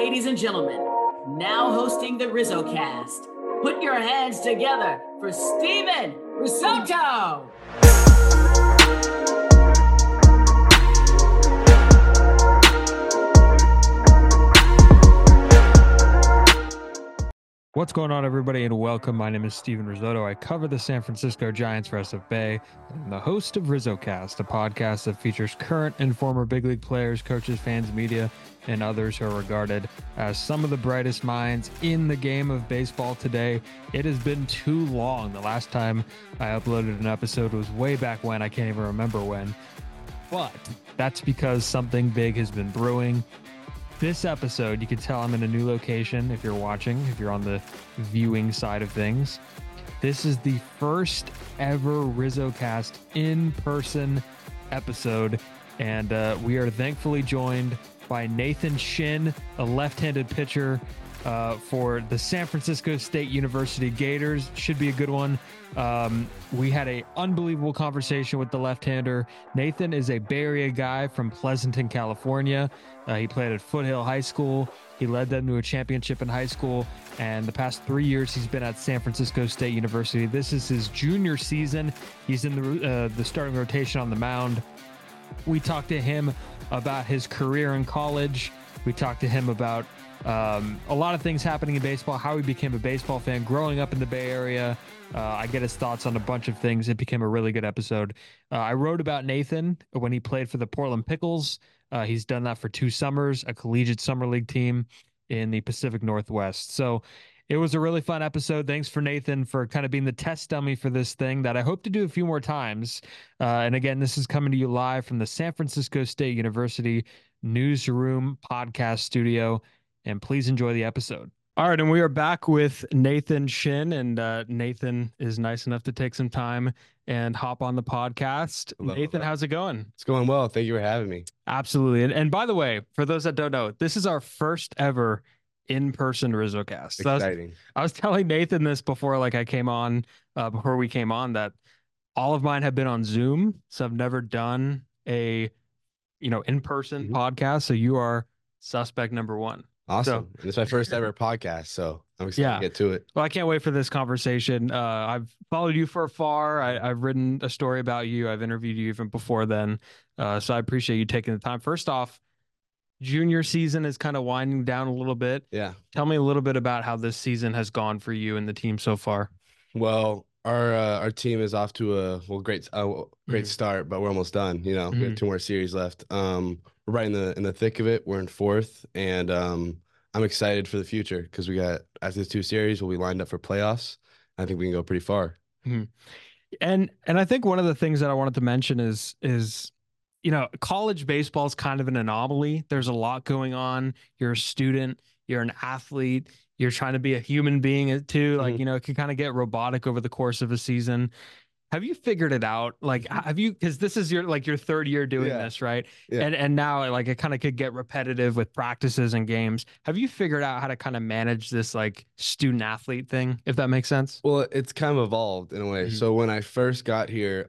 Ladies and gentlemen, now hosting the RizzoCast, put your hands together for Steven Risotto! What's going on, everybody, and welcome. My name is Steven Risotto. I cover the San Francisco Giants for SFBay, and I'm the host of RizzoCast, a podcast that features current and former big league players, coaches, fans, media, and others who are regarded as some of the brightest minds in the game of baseball today. It has been too long. The last time I uploaded an episode was way back when. I can't even remember when, but that's because something big has been brewing. This episode, you can tell I'm in a new location if you're watching, if you're on the viewing side of things. This is the first ever RizzoCast in-person episode, and we are thankfully joined by Nathan Shin, a left-handed pitcher for the San Francisco State University Gators. Should be a good one. We had an unbelievable conversation with the left-hander. Nathan is a Bay Area guy from Pleasanton, California. He played at Foothill High School. He led them to a championship in high school, and the past 3 years he's been at San Francisco State University. This is his junior season. He's in the starting rotation on the mound. We talked to him about his career in college. We talked to him about a lot of things happening in baseball, how he became a baseball fan, growing up in the Bay Area. I get his thoughts on a bunch of things. It became a really good episode. I wrote about Nathan when he played for the Portland Pickles. He's done that for 2 summers, a collegiate summer league team in the Pacific Northwest. So it was a really fun episode. Thanks for Nathan for kind of being the test dummy for this thing that I hope to do a few more times. And again, this is coming to you live from the San Francisco State University Newsroom podcast studio. And please enjoy the episode. All right, and we are back with Nathan Shin, and Nathan is nice enough to take some time and hop on the podcast. Hello. Nathan, how's it going? It's going well. Thank you for having me. Absolutely. And by the way, for those that don't know, this is our first ever in-person RizzoCast. Exciting. I was telling Nathan this before, I came on, before we came on, that all of mine have been on Zoom, so I've never done a, in-person podcast. So you are suspect number one. Awesome. And it's my first ever podcast, so I'm excited to get to it. Well, I can't wait for this conversation. I've followed you for afar. I've written a story about you. I've interviewed you even before then. So I appreciate you taking the time. First off, junior season is kind of winding down a little bit. Yeah. Tell me a little bit about how this season has gone for you and the team so far. Well, our team is off to a great start, but we're almost done. We have 2 more series left. We're right in the thick of it. We're in 4th, and I'm excited for the future because we got, after the 2 series, we'll be lined up for playoffs. I think we can go pretty far. And I think one of the things that I wanted to mention is college baseball is kind of an anomaly. There's a lot going on. You're a student, you're an athlete, you're trying to be a human being too. It can kind of get robotic over the course of a season. Have you figured it out? Because this is your 3rd year doing this, right? Yeah. And now it kind of could get repetitive with practices and games. Have you figured out how to kind of manage this student athlete thing, if that makes sense? Well, it's kind of evolved in a way. So when I first got here,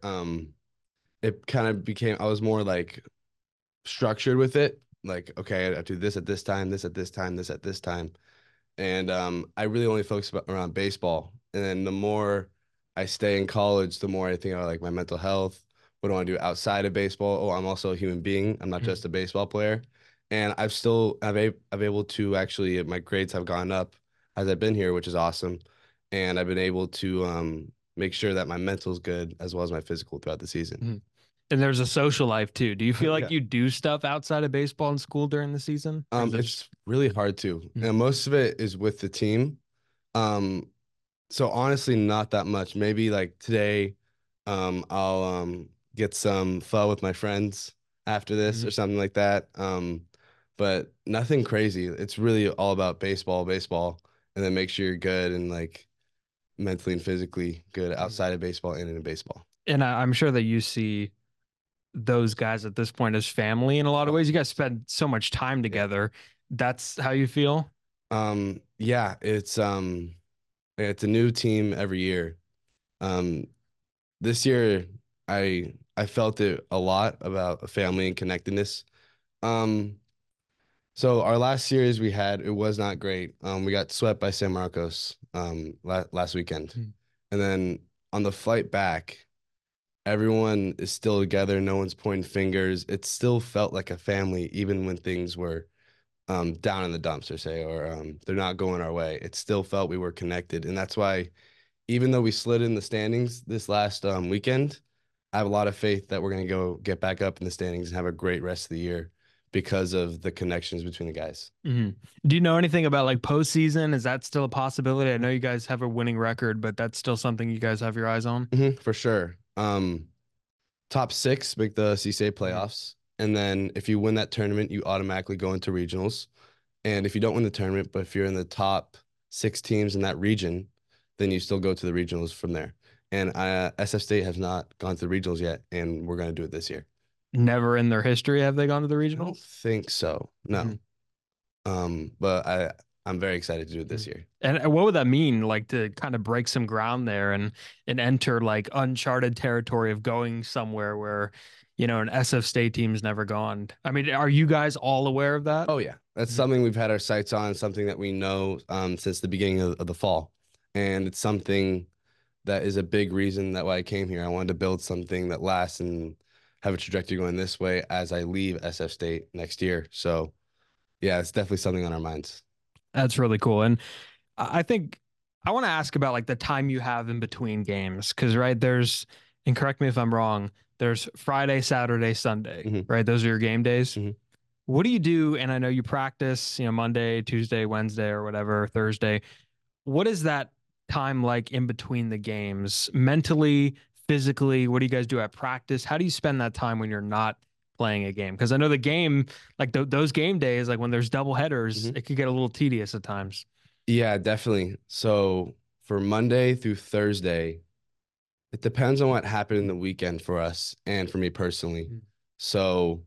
it kind of became, I was more structured with it. Okay, I do this at this time, this at this time, this at this time. And I really only focus around baseball. And then the more I stay in college, the more I think about my mental health. What do I want to do outside of baseball? Oh, I'm also a human being. I'm not just a baseball player. And I've able to actually, my grades have gone up as I've been here, which is awesome. And I've been able to make sure that my mental is good as well as my physical throughout the season. And there's a social life too. Do you feel like you do stuff outside of baseball and school during the season? It's really hard to. And most of it is with the team. So honestly, not that much. Maybe today, I'll get some pho with my friends after this or something like that. But nothing crazy. It's really all about baseball, and then make sure you're good and mentally and physically good outside of baseball and in baseball. And I'm sure that you see those guys at this point as family in a lot of ways. You guys spend so much time together. That's how you feel? Yeah, it's a new team every year. This year I felt it a lot about family and connectedness. So our last series we had, it was not great. We got swept by San Marcos last weekend. And then on the flight back, everyone is still together. No one's pointing fingers. It still felt like a family, even when things were down in the dumps, or say, or they're not going our way. It still felt we were connected. And that's why, even though we slid in the standings this last weekend, I have a lot of faith that we're going to go get back up in the standings and have a great rest of the year because of the connections between the guys. Do you know anything about like postseason? Is that still a possibility? I know you guys have a winning record, but that's still something you guys have your eyes on. For sure. Top 6 make the CCA playoffs. And then if you win that tournament, you automatically go into regionals. And if you don't win the tournament, but if you're in the top 6 teams in that region, then you still go to the regionals from there. And SF State has not gone to the regionals yet, and we're going to do it this year. Never in their history have they gone to the I don't regionals? think so. No. But I'm very excited to do it this year. And what would that mean, like to kind of break some ground there and enter like uncharted territory of going somewhere where, you know, an SF State team's never gone? I mean, are you guys all aware of that? Oh yeah, that's something we've had our sights on, something that we know since the beginning of the fall, and it's something that is a big reason that why I came here. I wanted to build something that lasts and have a trajectory going this way as I leave SF State next year. So yeah, it's definitely something on our minds. That's really cool. And I think I want to ask about like the time you have in between games. Because, right, there's, and correct me if I'm wrong, there's Friday, Saturday, Sunday, right? Those are your game days. What do you do? And I know you practice, you know, Monday, Tuesday, Wednesday, or whatever, Thursday. What is that time like in between the games? Mentally, physically, what do you guys do at practice? How do you spend that time when you're not playing a game? Because I know the game, like those game days, like when there's double headers, it could get a little tedious at times. Yeah, definitely. So for Monday through Thursday, it depends on what happened in the weekend for us and for me personally. So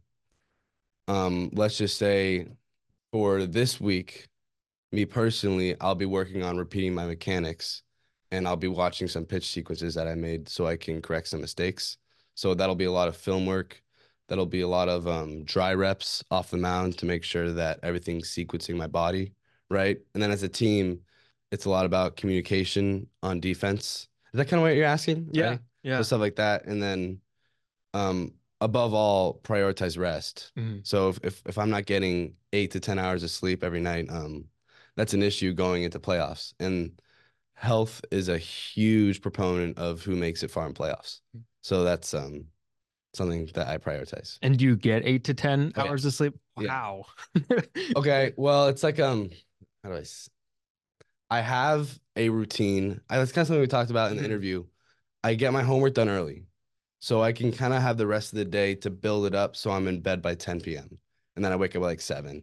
let's just say for this week, me personally, I'll be working on repeating my mechanics, and I'll be watching some pitch sequences that I made so I can correct some mistakes. So that'll be a lot of film work. That'll be a lot of dry reps off the mound to make sure that everything's sequencing my body right. And then as a team, it's a lot about communication on defense. Is that kind of what you're asking? Yeah. Right? Yeah. So stuff like that. And then above all, prioritize rest. So if I'm not getting 8 to 10 hours of sleep every night, that's an issue going into playoffs. And health is a huge proponent of who makes it far in playoffs. So that's something that I prioritize. And do you get 8 to 10 hours of sleep? Wow. Yeah. Okay. Well, it's like how do I have a routine. That's kind of something we talked about in the interview. I get my homework done early, so I can kind of have the rest of the day to build it up. So I'm in bed by 10 p.m. and then I wake up at like 7.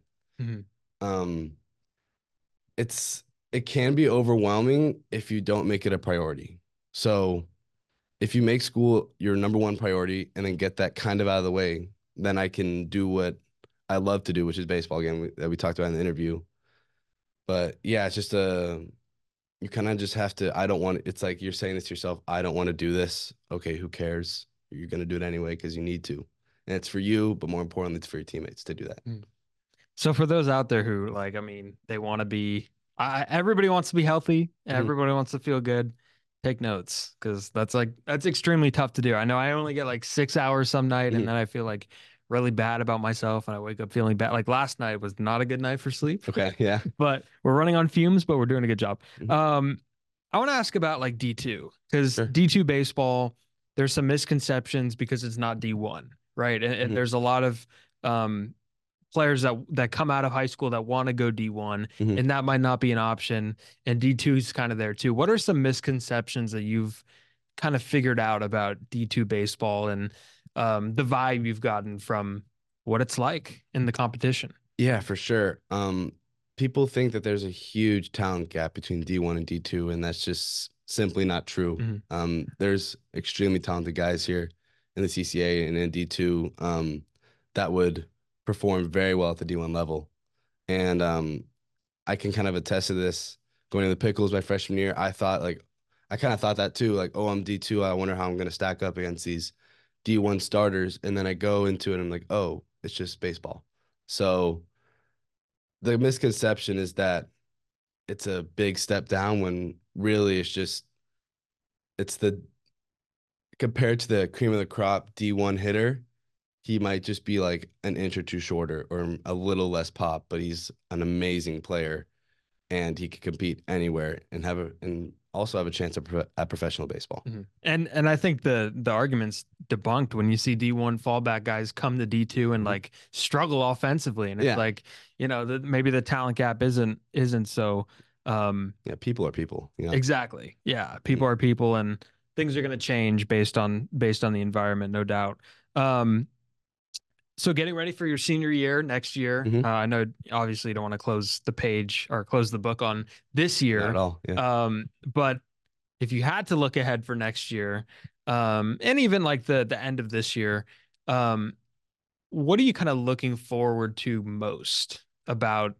It can be overwhelming if you don't make it a priority. So if you make school your number one priority and then get that kind of out of the way, then I can do what I love to do, which is baseball, again, that we talked about in the interview. But yeah, it's just you kind of just have to, it's like you're saying this to yourself, I don't want to do this. Okay, who cares? You're going to do it anyway because you need to. And it's for you, but more importantly, it's for your teammates to do that. So for those out there who like, I mean, they want to be, everybody wants to be healthy. Everybody wants to feel good. Take notes, because that's extremely tough to do. I know I only get like 6 hours some night, and then I feel like really bad about myself, and I wake up feeling bad. Like last night was not a good night for sleep. Okay, yeah. But we're running on fumes, but we're doing a good job. I want to ask about like D2, because D2 baseball, there's some misconceptions because it's not D1, right? And there's a lot of players that come out of high school that want to go D1, and that might not be an option. And D2 is kind of there too. What are some misconceptions that you've kind of figured out about D2 baseball and the vibe you've gotten from what it's like in the competition? Yeah, for sure. People think that there's a huge talent gap between D1 and D2, and that's just simply not true. There's extremely talented guys here in the CCA and in D2 that would perform very well at the D1 level. And I can kind of attest to this. Going to the Pickles my freshman year, I kind of thought that too. Like, oh, I'm D2. I wonder how I'm going to stack up against these D1 starters. And then I go into it and I'm like, oh, it's just baseball. So the misconception is that it's a big step down when really it's the compared to the cream of the crop D1 hitter, he might just be like an inch or two shorter or a little less pop, but he's an amazing player and he could compete anywhere and also have a chance at professional baseball. Mm-hmm. And I think the argument's debunked when you see D1 fallback guys come to D2 and like struggle offensively, and it's like, you know, maybe the talent gap isn't so. Yeah, people are people. You know? Exactly. Yeah, people are people, and things are going to change based on the environment, no doubt. So getting ready for your senior year next year. I know obviously you don't want to close the page or close the book on this year. Not at all. Yeah. But if you had to look ahead for next year, and even like the end of this year, what are you kind of looking forward to most about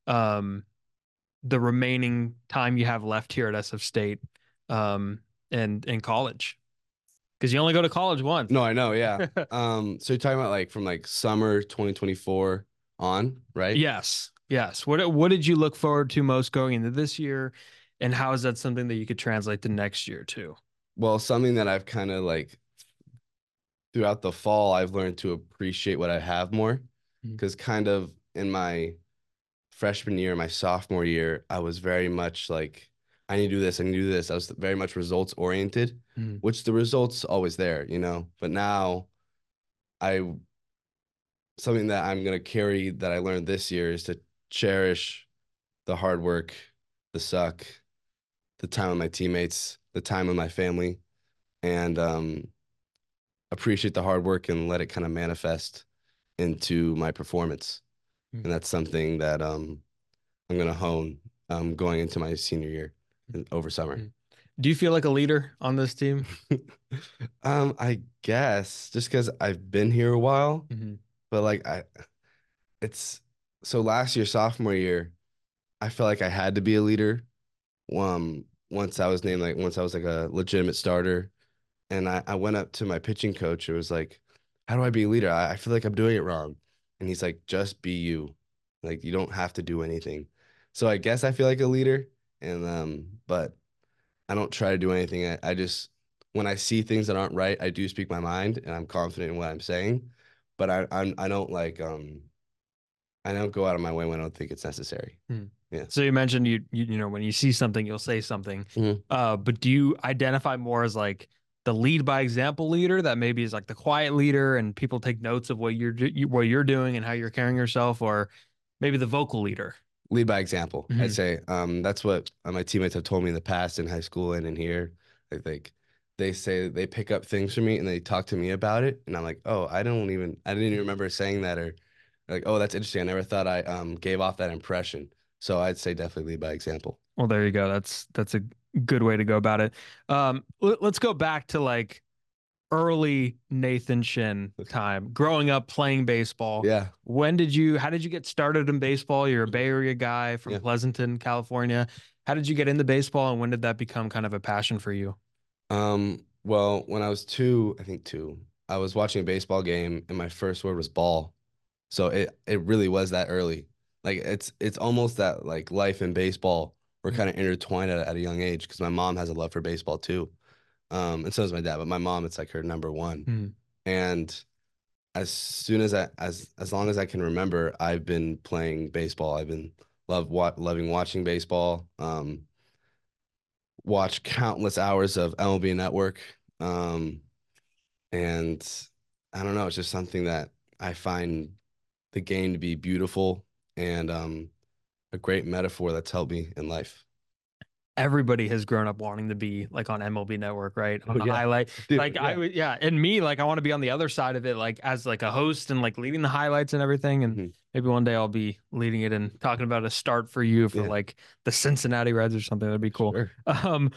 the remaining time you have left here at SF State and in college? Because you only go to college once. No, I know. Yeah. So you're talking about like from like summer 2024 on, right? Yes. Yes. What did you look forward to most going into this year, and how is that something that you could translate to next year too? Well, something that I've kind of like throughout the fall, I've learned to appreciate what I have more, because kind of in my freshman year, my sophomore year, I was very much like, I need to do this, I need to do this. I was very much results oriented, which the results always there, you know. But now something that I'm gonna carry that I learned this year is to cherish the hard work, the suck, the time with my teammates, the time with my family, and appreciate the hard work and let it kind of manifest into my performance. And that's something that I'm gonna hone going into my senior year over summer. Do you feel like a leader on this team? I guess just because I've been here a while, but like so last year, sophomore year, I felt like I had to be a leader. Once I was like a legitimate starter, and I went up to my pitching coach. It was like, how do I be a leader? I feel like I'm doing it wrong. And he's like, just be you. Like, you don't have to do anything. So I guess I feel like a leader, but I don't try to do anything. I just, when I see things that aren't right, I do speak my mind, and I'm confident in what I'm saying. But I don't like I don't go out of my way when I don't think it's necessary. Yeah. So you mentioned you know, when you see something, you'll say something. But do you identify more as like the lead by example leader that maybe is like the quiet leader and people take notes of what you're doing and how you're carrying yourself, or maybe the vocal leader? Lead by example, I'd say. That's what my teammates have told me in the past in high school and in here. Like they say they pick up things from me and they talk to me about it, and I'm like, oh, I didn't even remember saying that, or like, oh, that's interesting. I never thought I gave off that impression. So I'd say definitely lead by example. Well, there you go. That's a good way to go about it. Let's go back to like early Nathan Shin time, growing up playing baseball. Yeah. How did you get started in baseball? You're a Bay Area guy from Pleasanton, California. How did you get into baseball, and when did that become kind of a passion for you? Well, when I was two, I was watching a baseball game and my first word was ball. So it really was that early. Like it's almost that like life and baseball were kind of intertwined at a young age, because my mom has a love for baseball too. And so does my dad, but my mom, it's like her number one. And as soon as as long as I can remember, I've been playing baseball. I've been loving watching baseball. Watch countless hours of MLB Network. And I don't know, it's just something that I find the game to be beautiful and a great metaphor that's helped me in life. Everybody has grown up wanting to be like on MLB Network, right? On the highlight. Dude, like I would, and me, like I want to be on the other side of it, like as like a host and like leading the highlights and everything. And maybe one day I'll be leading it and talking about a start for you for like the Cincinnati Reds or something. That'd be cool. Sure.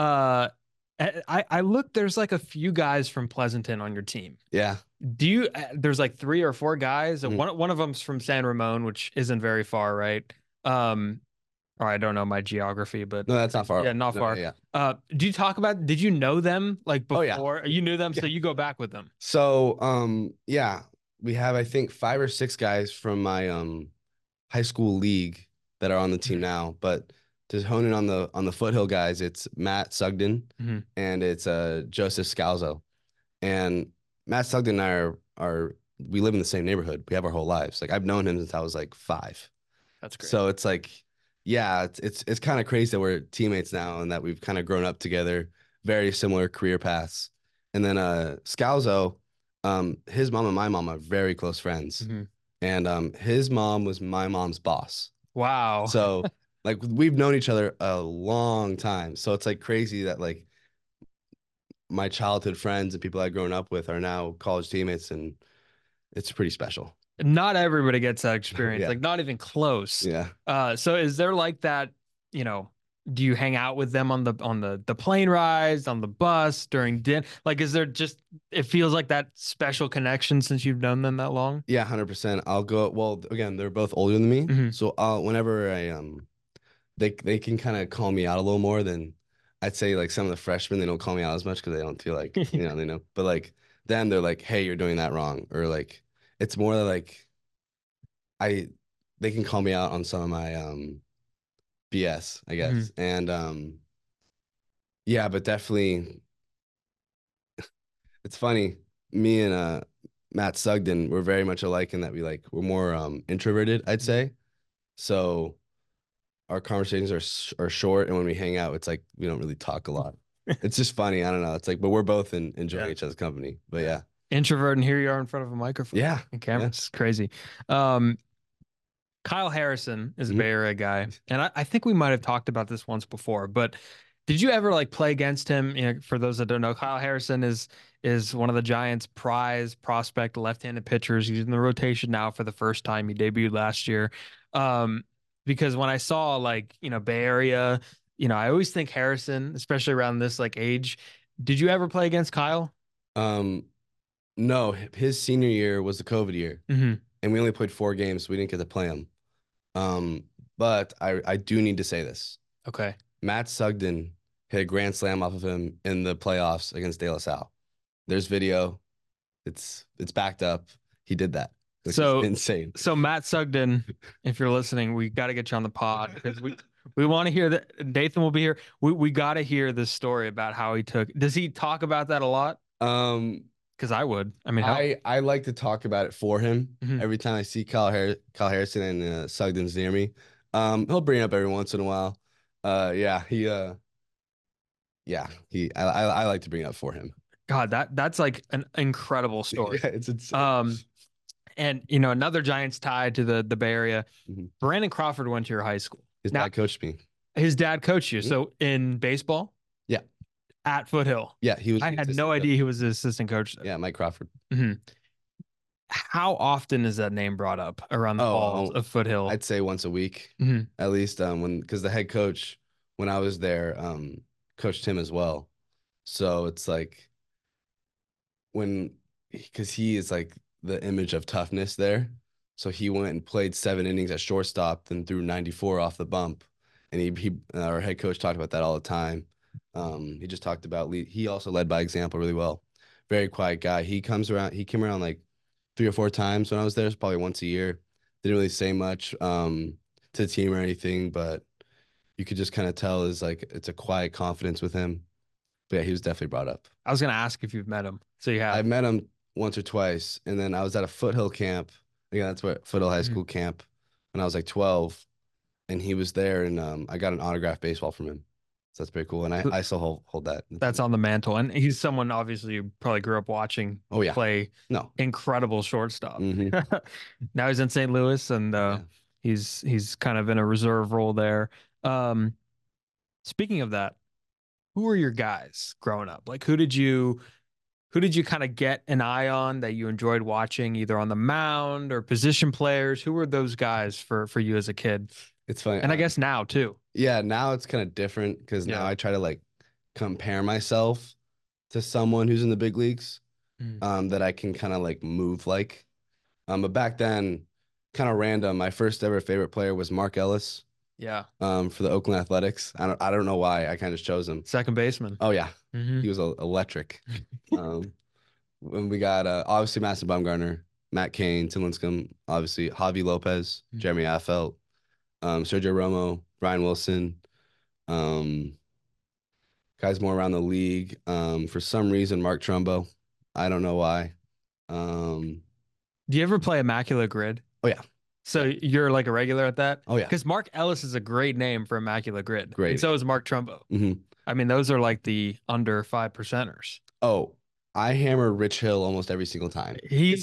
I looked, there's like a few guys from Pleasanton on your team. Yeah. There's like 3 or 4 guys. One of them's from San Ramon, which isn't very far, right? Or I don't know my geography, but no, that's not far. Yeah, not far. Yeah. Did you know them like before? Oh, yeah. You knew them, so you go back with them. So, yeah, we have, I think, 5 or 6 guys from my high school league that are on the team now. But to hone in on the Foothill guys, it's Matt Sugden Mhm. and it's Joseph Scalzo. And Matt Sugden and I are we live in the same neighborhood. We have our whole lives. Like I've known him since I was like 5. That's great. So it's like, yeah, it's kind of crazy that we're teammates now and that we've kind of grown up together, very similar career paths. And then Scalzo, his mom and my mom are very close friends. Mhm. And his mom was my mom's boss. Wow. So like we've known each other a long time. So it's like crazy that like my childhood friends and people I've grown up with are now college teammates, and it's pretty special. Not everybody gets that experience, Yeah. like not even close. Yeah. So is there like that, do you hang out with them on the plane rides, on the bus, during dinner? Like, is there just, it feels like that special connection since you've known them that long? Yeah, 100%. I'll go. Well, again, they're both older than me, Mhm. so whenever they can kind of call me out a little more than I'd say like some of the freshmen. They don't call me out as much because they don't feel like they know. But like then they're like, hey, you're doing that wrong, or like it's more like I they can call me out on some of my BS, I guess, Mhm. and yeah, but definitely it's funny. Me and Matt Sugden, we're very much alike in that we're more introverted, I'd say. So our conversations are short, and when we hang out, it's like we don't really talk a lot. It's just funny. I don't know. It's like, but we're both enjoying Yeah. each other's company. But yeah, Introvert, and here you are in front of a microphone yeah, and camera. It's crazy. Kyle Harrison is a Mhm. Bay Area guy, and I think we might have talked about this once before, but did you ever like play against him? For those that don't know, Kyle Harrison is one of the Giants' prize prospect left-handed pitchers. He's in the rotation now for the first time. He debuted last year. Because when I saw like, Bay Area, I always think Harrison, especially around this like age. Did you ever play against Kyle? Um, no, his senior year was the COVID year, Mm-hmm. and we only played 4 games, so we didn't get to play him. But I do need to say this. Okay. Matt Sugden hit a grand slam off of him in the playoffs against De La Salle. There's video. It's backed up. He did that, which So is insane. So Matt Sugden, if you're listening, we got to get you on the pod because we want to hear that. Nathan will be here. We got to hear this story about how he took. Does he talk about that a lot? Um, Because I would. I mean, how? I like to talk about it for him Mhm. every time I see Kyle Harrison and Sugden's near me. He'll bring it up every once in a while. Yeah, I like to bring it up for him. God, that's like an incredible story. Yeah, it's insane. And another Giants tie to the Bay Area. Mhm. Brandon Crawford went to your high school. His Now, dad coached me. his dad coached you. Mhm. So in baseball? Yeah. At Foothill. Yeah, he was. I the had assistant no coach. idea he was the assistant coach there. Yeah, Mike Crawford. Mhm. How often is that name brought up around the halls of Foothill? I'd say once a week, Mhm. at least. Because the head coach, when I was there, coached him as well. So it's like because he is like the image of toughness there. So he went and played 7 innings at shortstop, then threw 94 off the bump, and he our head coach talked about that all the time. He just talked about he also led by example really well. Very quiet guy. He came around like 3 or 4 times when I was there, probably once a year. Didn't really say much to the team or anything, but you could just kind of tell is like it's a quiet confidence with him. But yeah, he was definitely brought up. I was going to ask if you've met him. So you I have. met him once or twice, and then I was at a Foothill camp. Again, that's what Foothill High School camp when I was like 12, and he was there, and I got an autographed baseball from him. So that's pretty cool, and I still hold that. That's on the mantle. And he's someone obviously you probably grew up watching Oh yeah. play No. incredible shortstop. Mhm. Now he's in St. Louis, and Yeah. he's kind of in a reserve role there. Speaking of that, who were your guys growing up? Like who did you kind of get an eye on that you enjoyed watching either on the mound or position players? Who were those guys for you as a kid? It's funny. And I guess now too. Yeah, now it's kind of different because now Yeah. I try to like compare myself to someone who's in the big leagues, that I can kind of like move like. But back then, kind of random. My first ever favorite player was Mark Ellis, Yeah. for the Oakland Athletics. I don't know why I kind of chose him. Second baseman. Oh yeah, Mhm. he was electric. When we got obviously Madison Bumgarner, Matt Cain, Tim Lincecum, obviously Javi Lopez, Jeremy Affeldt, Sergio Romo, Brian Wilson, um, guys more around the league. For some reason, Mark Trumbo. I don't know why. Um, Do you ever play Immaculate Grid? oh yeah. So you're like a regular at that? Oh yeah. Because Mark Ellis is a great name for Immaculate Grid. Great. And so is Mark Trumbo. Mm-hmm. I mean, those are like the under 5%ers. Oh, I hammer Rich Hill almost every single time.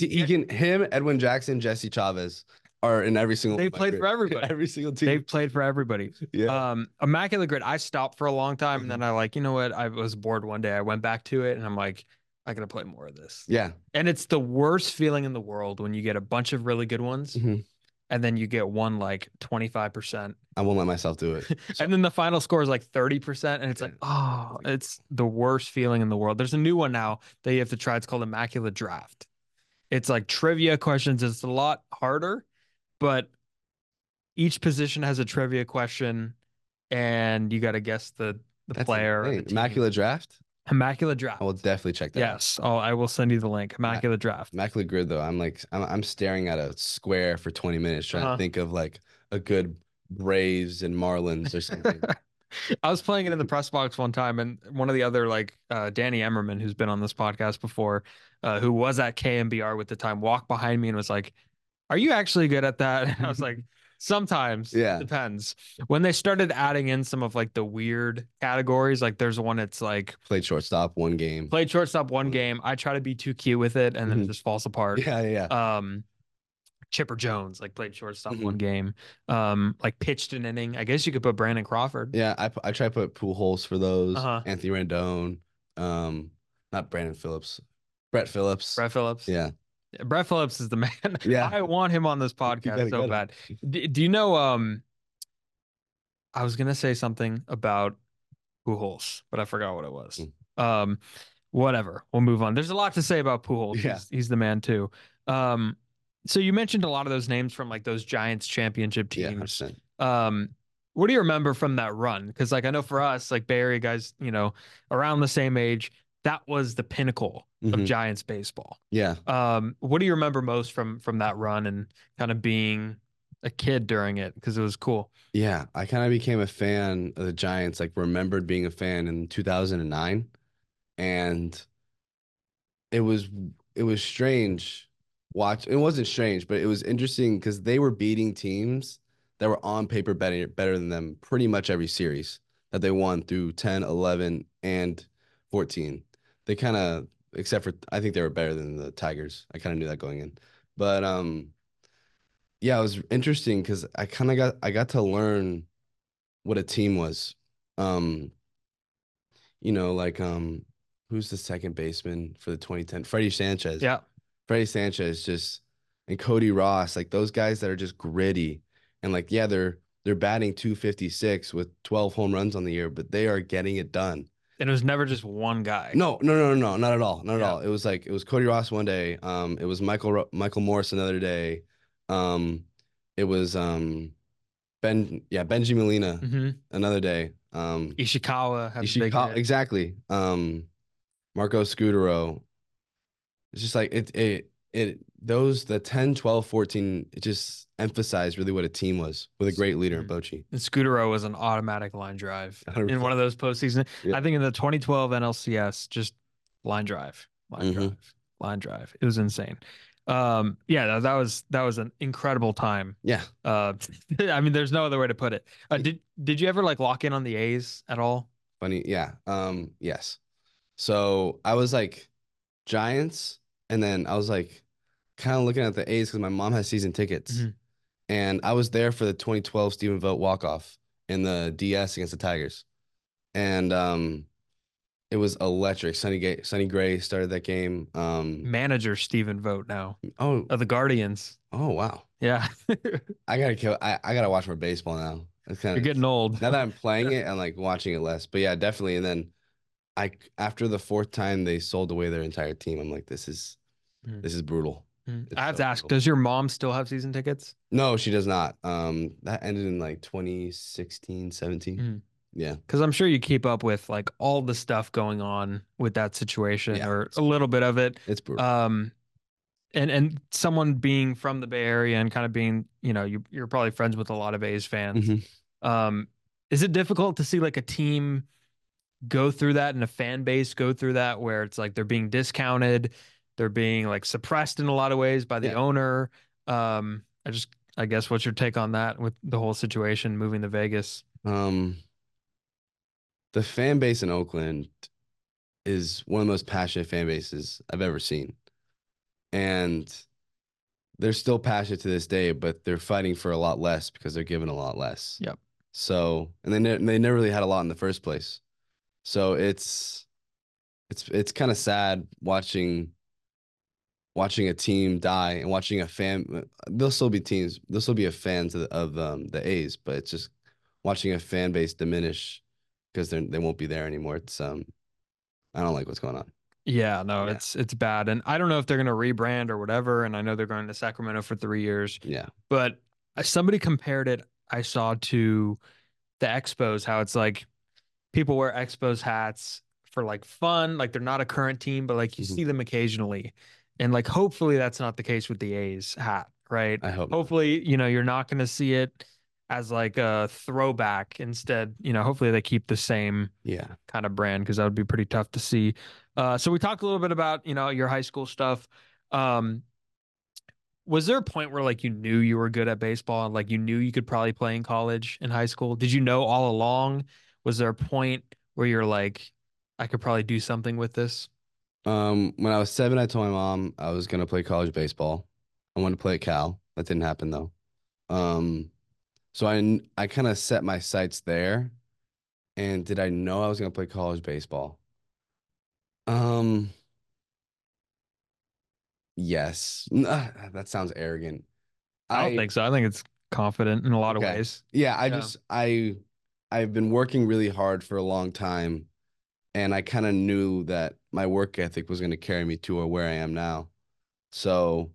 Him, Edwin Jackson, Jesse Chavez are in every single. They played for everybody. Every single team. They've played for everybody. Yeah. Immaculate Grid, I stopped for a long time, and then I like, you know what? I was bored one day. I went back to it, and I'm like, I gotta play more of this. Yeah. And it's the worst feeling in the world when you get a bunch of really good ones, and then you get one like 25%. I won't let myself do it. And then the final score is like 30%, and it's like, oh, it's the worst feeling in the world. There's a new one now that you have to try. It's called Immaculate Draft. It's like trivia questions. It's a lot harder, but each position has a trivia question, and you got to guess the player. Immaculate Draft? Immaculate Draft. I will definitely check that out. Yes. Oh, I will send you the link. Immaculate Draft. Immaculate Grid, though. I'm staring at a square for 20 minutes trying to think of like a good Braves and Marlins or something. I was playing it in the press box one time, and one of the other, like Danny Emmerman, who's been on this podcast before, who was at KMBR with the time, walked behind me and was like, "Are you actually good at that?" And I was like, "Sometimes, yeah, depends." When they started adding in some of like the weird categories, like there's one that's like played shortstop one game. Played shortstop one game. I try to be too cute with it, and then it just falls apart. Yeah. Chipper Jones like played shortstop one game, like pitched an inning. I guess you could put Brandon Crawford. Yeah, I try to put Pujols for those. Anthony Rendon, not Brandon Phillips, Brett Phillips. Yeah, Brett Phillips is the man. Yeah, I want him on this podcast so bad. Do you know? I was gonna say something about Pujols, but I forgot what it was. Whatever. We'll move on. There's a lot to say about Pujols. Yeah. He's the man too. So you mentioned a lot of those names from like those Giants championship teams. Yeah, what do you remember from that run? Because like I know for us, like Bay Area guys, you know, around the same age, that was the pinnacle of Giants baseball. Yeah. What do you remember most from that run and kind of being a kid during it? Because it was cool. Yeah, I kind of became a fan of the Giants, like remembered being a fan in 2009. And it was strange. It wasn't strange, but it was interesting because they were beating teams that were on paper better than them pretty much every series that they won through 10, 11, and 14. They kind of, except for, I think they were better than the Tigers. I kind of knew that going in. But yeah, it was interesting because I got to learn what a team was. You know, like who's the second baseman for the 2010? Freddie Sanchez. Yeah. Freddie Sanchez and Cody Ross, like those guys that are just gritty and like, yeah, they're batting 256 with 12 home runs on the year, but they are getting it done. And it was never just one guy. No, not at all. Not at all. It was Cody Ross one day. It was Michael Morse another day. It was Benji Molina another day. Ishikawa exactly. Marco Scudero. It's just like the 10, 12, 14, it just emphasized really what a team was with a great leader in Bochy. And Scudero was an automatic line drive 100%. In one of those postseason. Yeah. I think in the 2012 NLCS, just line drive. It was insane. Yeah, that was an incredible time. Yeah. I mean, there's no other way to put it. Did you ever like lock in on the A's at all? Funny. Yeah. Yes. So I was like Giants, and then I was like kind of looking at the A's because my mom has season tickets, and I was there for the 2012 Stephen Vogt walk-off in the DS against the Tigers, and it was electric. Sonny Gray started that game. Manager Stephen Vogt now. Oh, of the Guardians. Oh wow. Yeah. I gotta watch more baseball now. You're getting old. Now that I'm playing it, I'm like watching it less. But yeah, definitely. And then after the fourth time they sold away their entire team, I'm like, this is brutal. I have to ask, does your mom still have season tickets? No, she does not. That ended in like 2016, 17. Yeah. Because I'm sure you keep up with like all the stuff going on with that situation or a little bit of it. It's brutal. And someone being from the Bay Area and kind of being, you're probably friends with a lot of A's fans. hmm Um, is it difficult to see like a team go through that and a fan base go through that where it's like they're being discounted, they're being like suppressed in a lot of ways by the Yeah. owner? I guess what's your take on that with the whole situation moving to Vegas? Um, the fan base in Oakland is one of the most passionate fan bases I've ever seen. And they're still passionate to this day, but they're fighting for a lot less because they're given a lot less. Yep. So, and they never really had a lot in the first place. So it's kind of sad watching a team die and watching a fan. There'll still be teams. There'll still be a fans of the A's, but it's just watching a fan base diminish because they won't be there anymore. I don't like what's going on. Yeah, no, Yeah. it's bad. And I don't know if they're going to rebrand or whatever. And I know they're going to Sacramento for 3 years, Yeah. but somebody compared it, I saw, to the Expos, how it's like people wear Expos hats for like fun, like they're not a current team, but like you Mhm. see them occasionally. And like hopefully that's not the case with the A's hat, right? I hope not. Hopefully, you're not going to see it as like a throwback. Instead, hopefully they keep the same Yeah. kind of brand, because that would be pretty tough to see. So we talked a little bit about, your high school stuff. Um, was there a point where like you knew you were good at baseball and like you knew you could probably play in college in high school? Did you know all along? Was there a point where you're like, I could probably do something with this? When I was 7, I told my mom I was gonna play college baseball. I wanted to play at Cal. That didn't happen though. Um, so I kind of set my sights there. And did I know I was gonna play college baseball? Um, yes. That sounds arrogant. I don't I think so. I think it's confident in a lot of okay. ways. Yeah, Yeah. I've been working really hard for a long time, and I kind of knew that my work ethic was gonna carry me to where I am now. So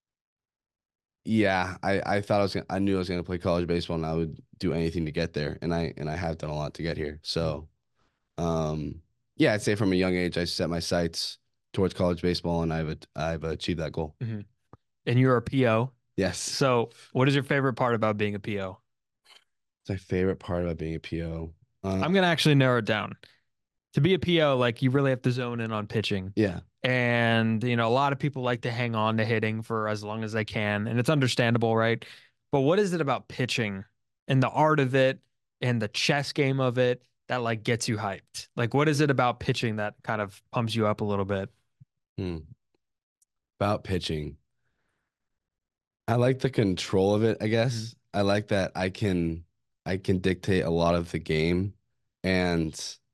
yeah, I thought I knew I was gonna play college baseball and I would do anything to get there, and I have done a lot to get here. So um yeah, I'd say from a young age I set my sights towards college baseball and I've achieved that goal. Mhm. And you're a PO. Yes. So what is your favorite part about being a PO? It's my favorite part about being a PO. I'm going to actually narrow it down. To be a PO, like you really have to zone in on pitching. Yeah. And, a lot of people like to hang on to hitting for as long as they can. And it's understandable, right? But what is it about pitching and the art of it and the chess game of it that like gets you hyped? Like, what is it about pitching that kind of pumps you up a little bit? Hmm. About pitching. I like the control of it, I Mhm. guess. I like that I can dictate a lot of the game and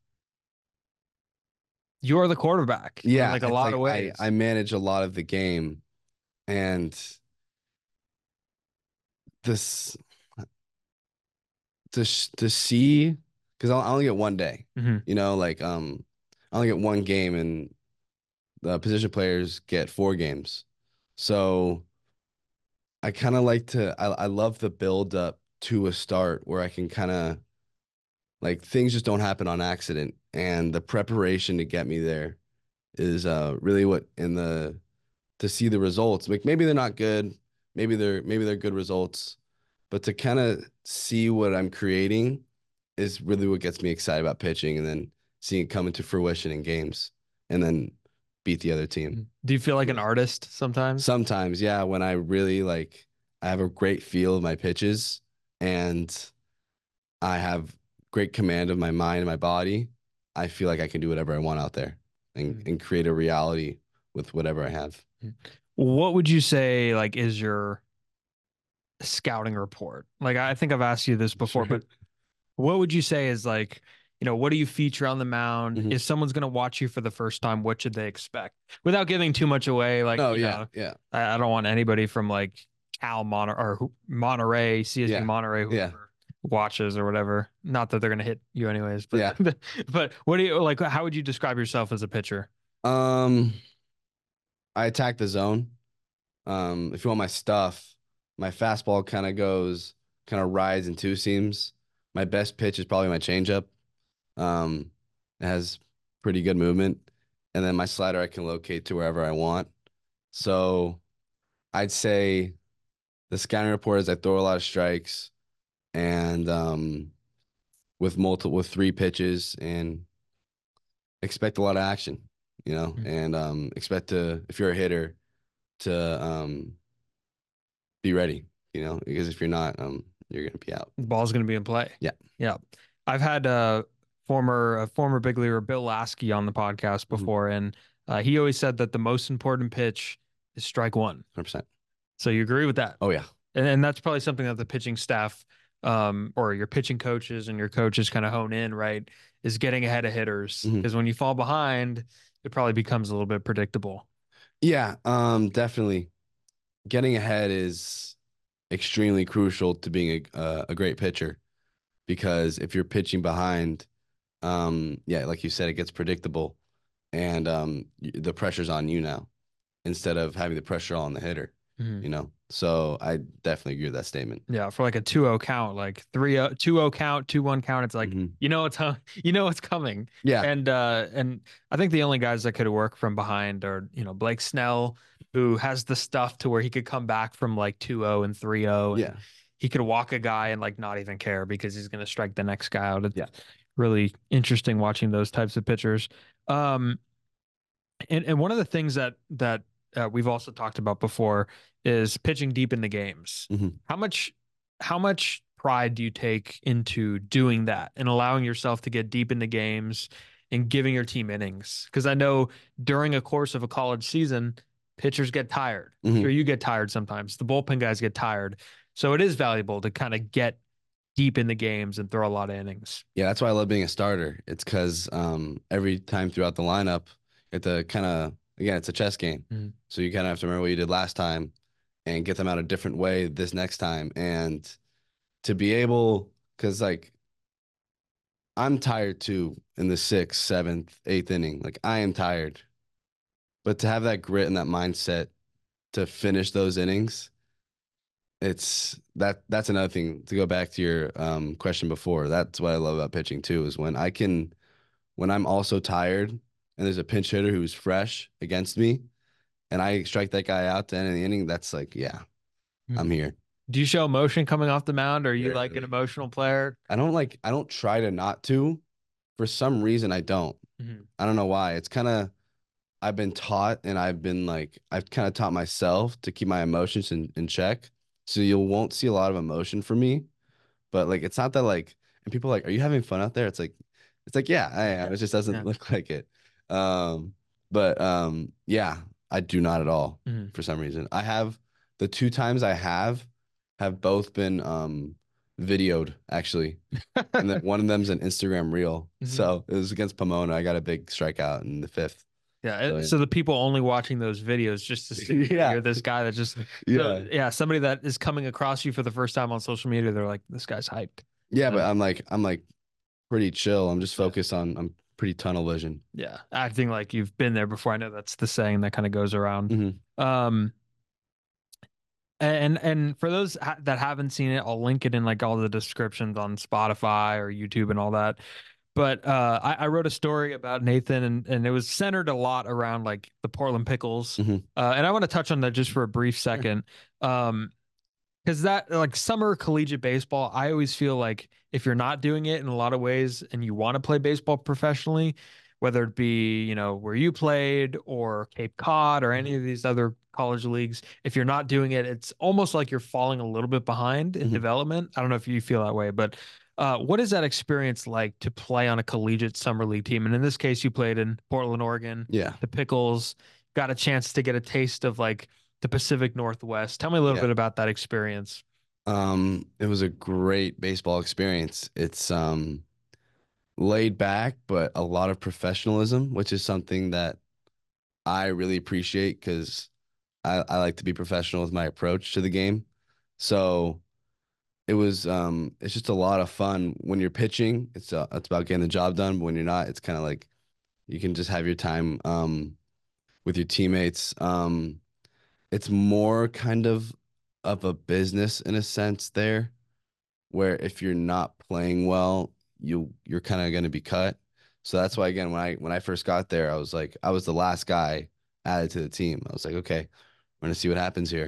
You're the quarterback in yeah, like a it's lot like of I ways. manage a lot of the game and this to see because I only get one day, Hmm. like I only get one game and the position players get 4 games. So I kind of like I love the build up to a start where I can kind of like things just don't happen on accident and the preparation to get me there is really what in the to see the results. Like maybe they're not good, maybe they're good results, but to kind of see what I'm creating is really what gets me excited about pitching and then seeing it come into fruition in games and then beat the other team. Do you feel like an Yeah. artist sometimes? Sometimes, yeah, when I really like I have a great feel of my pitches and I have great command of my mind and my body, I feel like I can do whatever I want out there Mhm. and create a reality with whatever I have. What would you say like is your scouting report? Like I think I've asked you this before, Sure. but what would you say is like, what do you feature on the mound? Mhm. If someone's going to watch you for the first time, what should they expect? Without giving too much away, like, No, yeah, yeah, I don't want anybody from like Monterey, CSU yeah, Monterey, yeah, whoever watches or whatever. Not that they're going to hit you anyways, but yeah. but what do you like? How would you describe yourself as a pitcher? Um, I attack the zone. If you want my stuff, my fastball kind of rides in 2 seams. My best pitch is probably my changeup. Um, it has pretty good movement, and then my slider I can locate to wherever I want. So I'd say the scouting report is I throw a lot of strikes and with 3 pitches and expect a lot of action, and expect to, if you're a hitter, to be ready, because if you're not, you're gonna be out. The ball's going to be in play. Yeah. Yeah. I've had a former big leaguer, Bill Lasky, on the podcast before, and he always said that the most important pitch is strike one. 100%. So you agree with that? Oh yeah. And that's probably something that the pitching staff, or your pitching coaches and your coaches kind of hone in, right? Is getting ahead of hitters. Because when you fall behind, it probably becomes a little bit predictable. Yeah, definitely. Getting ahead is extremely crucial to being a great pitcher, because if you're pitching behind, yeah, like you said, it gets predictable, and the pressure's on you now instead of having the pressure on the hitter, So I definitely agree with that statement. Yeah, for like a 2-0 count, like 3-0, 2-0 count, 2-1 count, it's like it's coming. Yeah. And I think the only guys that could work from behind are, Blake Snell, who has the stuff to where he could come back from like 2-0 and 3-0. Yeah. He could walk a guy and like not even care because he's going to strike the next guy out. It's Yeah. really interesting watching those types of pitchers. And one of the things that we've also talked about before is pitching deep in the games. How much pride do you take into doing that and allowing yourself to get deep in the games and giving your team innings? Because I know during a course of a college season, pitchers get tired. Sure, you get tired sometimes. The bullpen guys get tired. So it is valuable to kind of get deep in the games and throw a lot of innings. Yeah, that's why I love being a starter. It's because every time throughout the lineup, you have to kind of, again, it's a chess game. So you kind of have to remember what you did last time and get them out a different way this next time. And to be able, because like I'm tired too in the 6th, 7th, 8th inning. Like I am tired. But to have that grit and that mindset to finish those innings, that's another thing. To go back to your question before, that's what I love about pitching too, is when I'm also tired and there's a pinch hitter who's fresh against me and I strike that guy out to end the inning, that's like, yeah, I'm here. Do you show emotion coming off the mound? Or are you like an emotional player? I don't try to not to. For some reason, I don't. I don't know why. It's kind of, I've been taught and I've kind of taught myself to keep my emotions in check. So you won't see a lot of emotion from me, but like, it's not that like, and people are like, are you having fun out there? It's like, yeah, I am. It just doesn't look like it. Yeah, I do not at all for some reason. I have the 2 times I have both been videoed actually. And then one of them's an Instagram reel. So it was against Pomona. I got a big strikeout in the 5th. Yeah. So the people only watching those videos just to see you're this guy that just somebody that is coming across you for the first time on social media, they're like, this guy's hyped. Yeah, but I'm like pretty chill. I'm just focused on, I'm pretty tunnel vision. Yeah. Acting like you've been there before. I know that's the saying that kind of goes around. And for those that haven't seen it, I'll link it in like all the descriptions on Spotify or YouTube and all that. But I wrote a story about Nathan, and it was centered a lot around like the Portland Pickles. And I want to touch on that just for a brief second. Because that, like, summer collegiate baseball, I always feel like if you're not doing it in a lot of ways and you want to play baseball professionally, whether it be, where you played or Cape Cod or any of these other college leagues, if you're not doing it, it's almost like you're falling a little bit behind in development. I don't know if you feel that way, but what is that experience like to play on a collegiate summer league team? And in this case, you played in Portland, Oregon. Yeah. The Pickles, got a chance to get a taste of like the Pacific Northwest. Tell me a little bit about that experience. It was a great baseball experience. It's laid back, but a lot of professionalism, which is something that I really appreciate because I like to be professional with my approach to the game. So it was it's just a lot of fun when you're pitching. It's about getting the job done, but when you're not, it's kind of like you can just have your time with your teammates. It's more kind of a business in a sense there, where if you're not playing well, you're kind of going to be cut. So that's why, again, when I first got there, I was the last guy added to the team. I was like, okay, we're going to see what happens here.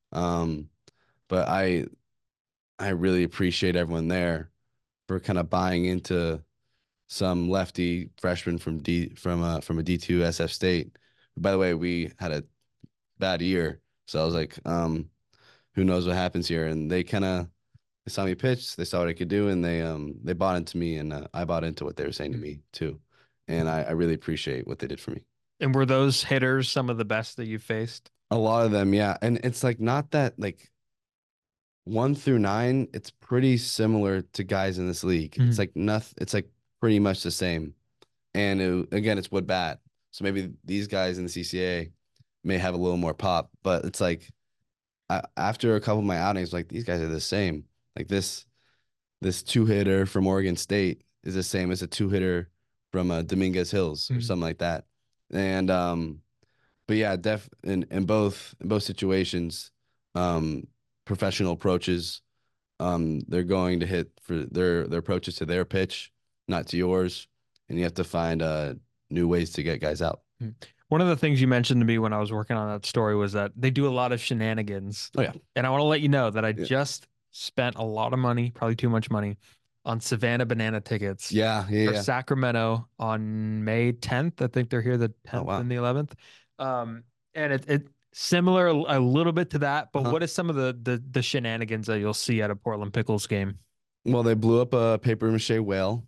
But I really appreciate everyone there for kind of buying into some lefty freshman from a D2 SF State. By the way, we had a bad year, so I was like, who knows what happens here? And they saw me pitch, they saw what I could do, and they bought into me, and I bought into what they were saying to me too. And I really appreciate what they did for me. And were those hitters some of the best that you faced? A lot of them, yeah. And it's like not that like 1 through 9, it's pretty similar to guys in this league. It's like nothing, it's like pretty much the same. And again, it's wood bat. So maybe these guys in the CCA may have a little more pop, but it's like after a couple of my outings, like these guys are the same. Like this two hitter from Oregon State is the same as a two hitter from Dominguez Hills or something like that. And but yeah, in both situations, professional approaches, they're going to hit for their approaches to their pitch, not to yours, and you have to find new ways to get guys out. One of the things you mentioned to me when I was working on that story was that they do a lot of shenanigans. Oh yeah, and I want to let you know that I just spent a lot of money, probably too much money, on Savannah Banana tickets. For Sacramento on May 10th. I think they're here the 10th and the 11th. And it similar a little bit to that, but what is some of the shenanigans that you'll see at a Portland Pickles game? Well, they blew up a paper mache whale.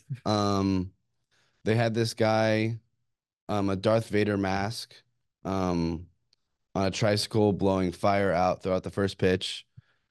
They had this guy, a Darth Vader mask, on a tricycle blowing fire out throughout the first pitch.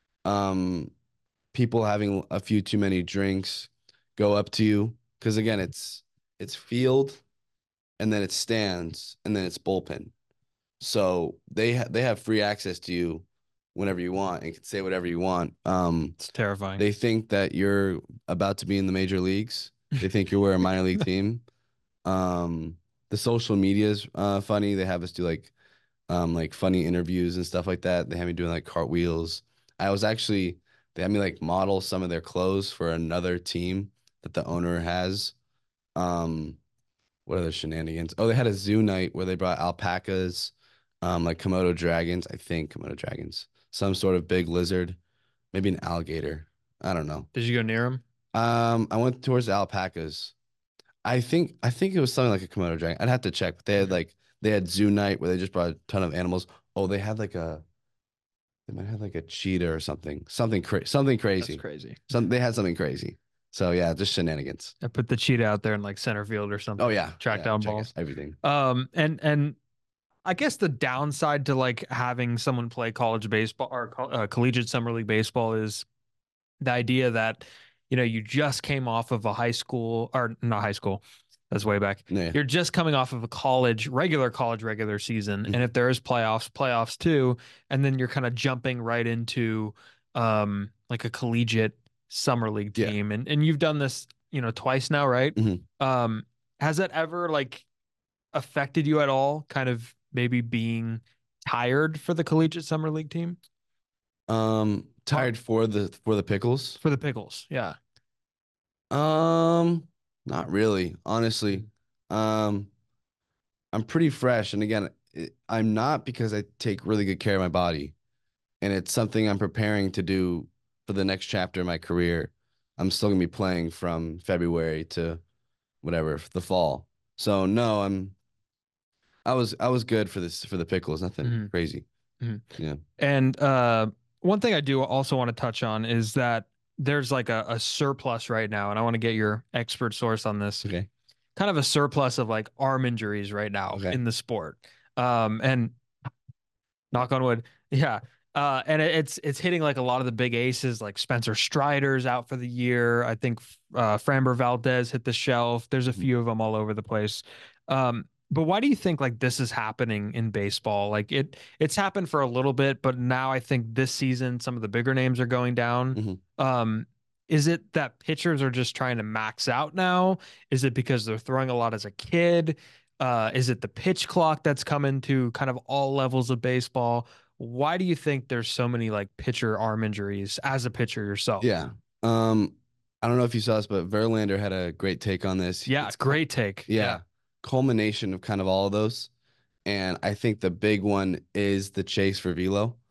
People having a few too many drinks go up to you because again, it's field, and then it's stands, and then it's bullpen. So they have free access to you whenever you want and can say whatever you want. It's terrifying. They think that you're about to be in the major leagues. They think you're a minor league team. The social media is funny. They have us do like funny interviews and stuff like that. They have me doing like cartwheels. They had me like model some of their clothes for another team that the owner has. What other shenanigans? Oh, they had a zoo night where they brought alpacas, like Komodo dragons. I think Komodo dragons, some sort of big lizard, maybe an alligator. I don't know. Did you go near them? I went towards the alpacas. I think it was something like a Komodo dragon. I'd have to check. But they had zoo night where they just brought a ton of animals. Oh, they might have like a cheetah or something. Something crazy. That's crazy. They had something crazy. So yeah, just shenanigans. I put the cheetah out there in like center field or something. Oh yeah, track down balls, everything. And I guess the downside to like having someone play college baseball or collegiate summer league baseball is the idea that you just came off of a high school, or not high school, that's way back. Yeah. You're just coming off of a regular season, and if there is playoffs too, and then you're kind of jumping right into like a collegiate summer league team, and you've done this twice now, right? Has that ever like affected you at all, kind of maybe being tired for the collegiate summer league team? Tired for the Pickles? For the Pickles, yeah. Not really, honestly. I'm pretty fresh, and again, I'm not, because I take really good care of my body, and it's something I'm preparing to do for the next chapter of my career. I'm still gonna be playing from February to whatever, the fall. So no, I was good for the Pickles, nothing crazy. Yeah. And one thing I do also want to touch on is that there's like a surplus right now, and I want to get your expert source on this. Okay. Kind of a surplus of like arm injuries right now in the sport. And knock on wood. Yeah. And it's hitting like a lot of the big aces, like Spencer Strider's out for the year. I think Framber Valdez hit the shelf. There's a few of them all over the place. But why do you think like this is happening in baseball? Like it's happened for a little bit, but now I think this season some of the bigger names are going down. Is it that pitchers are just trying to max out now? Is it because they're throwing a lot as a kid? Is it the pitch clock that's coming to kind of all levels of baseball? Why do you think there's so many like pitcher arm injuries as a pitcher yourself? Yeah. I don't know if you saw this, but Verlander had a great take on this. Yeah, it's great take. Yeah. Culmination of kind of all of those. And I think the big one is the chase for velo.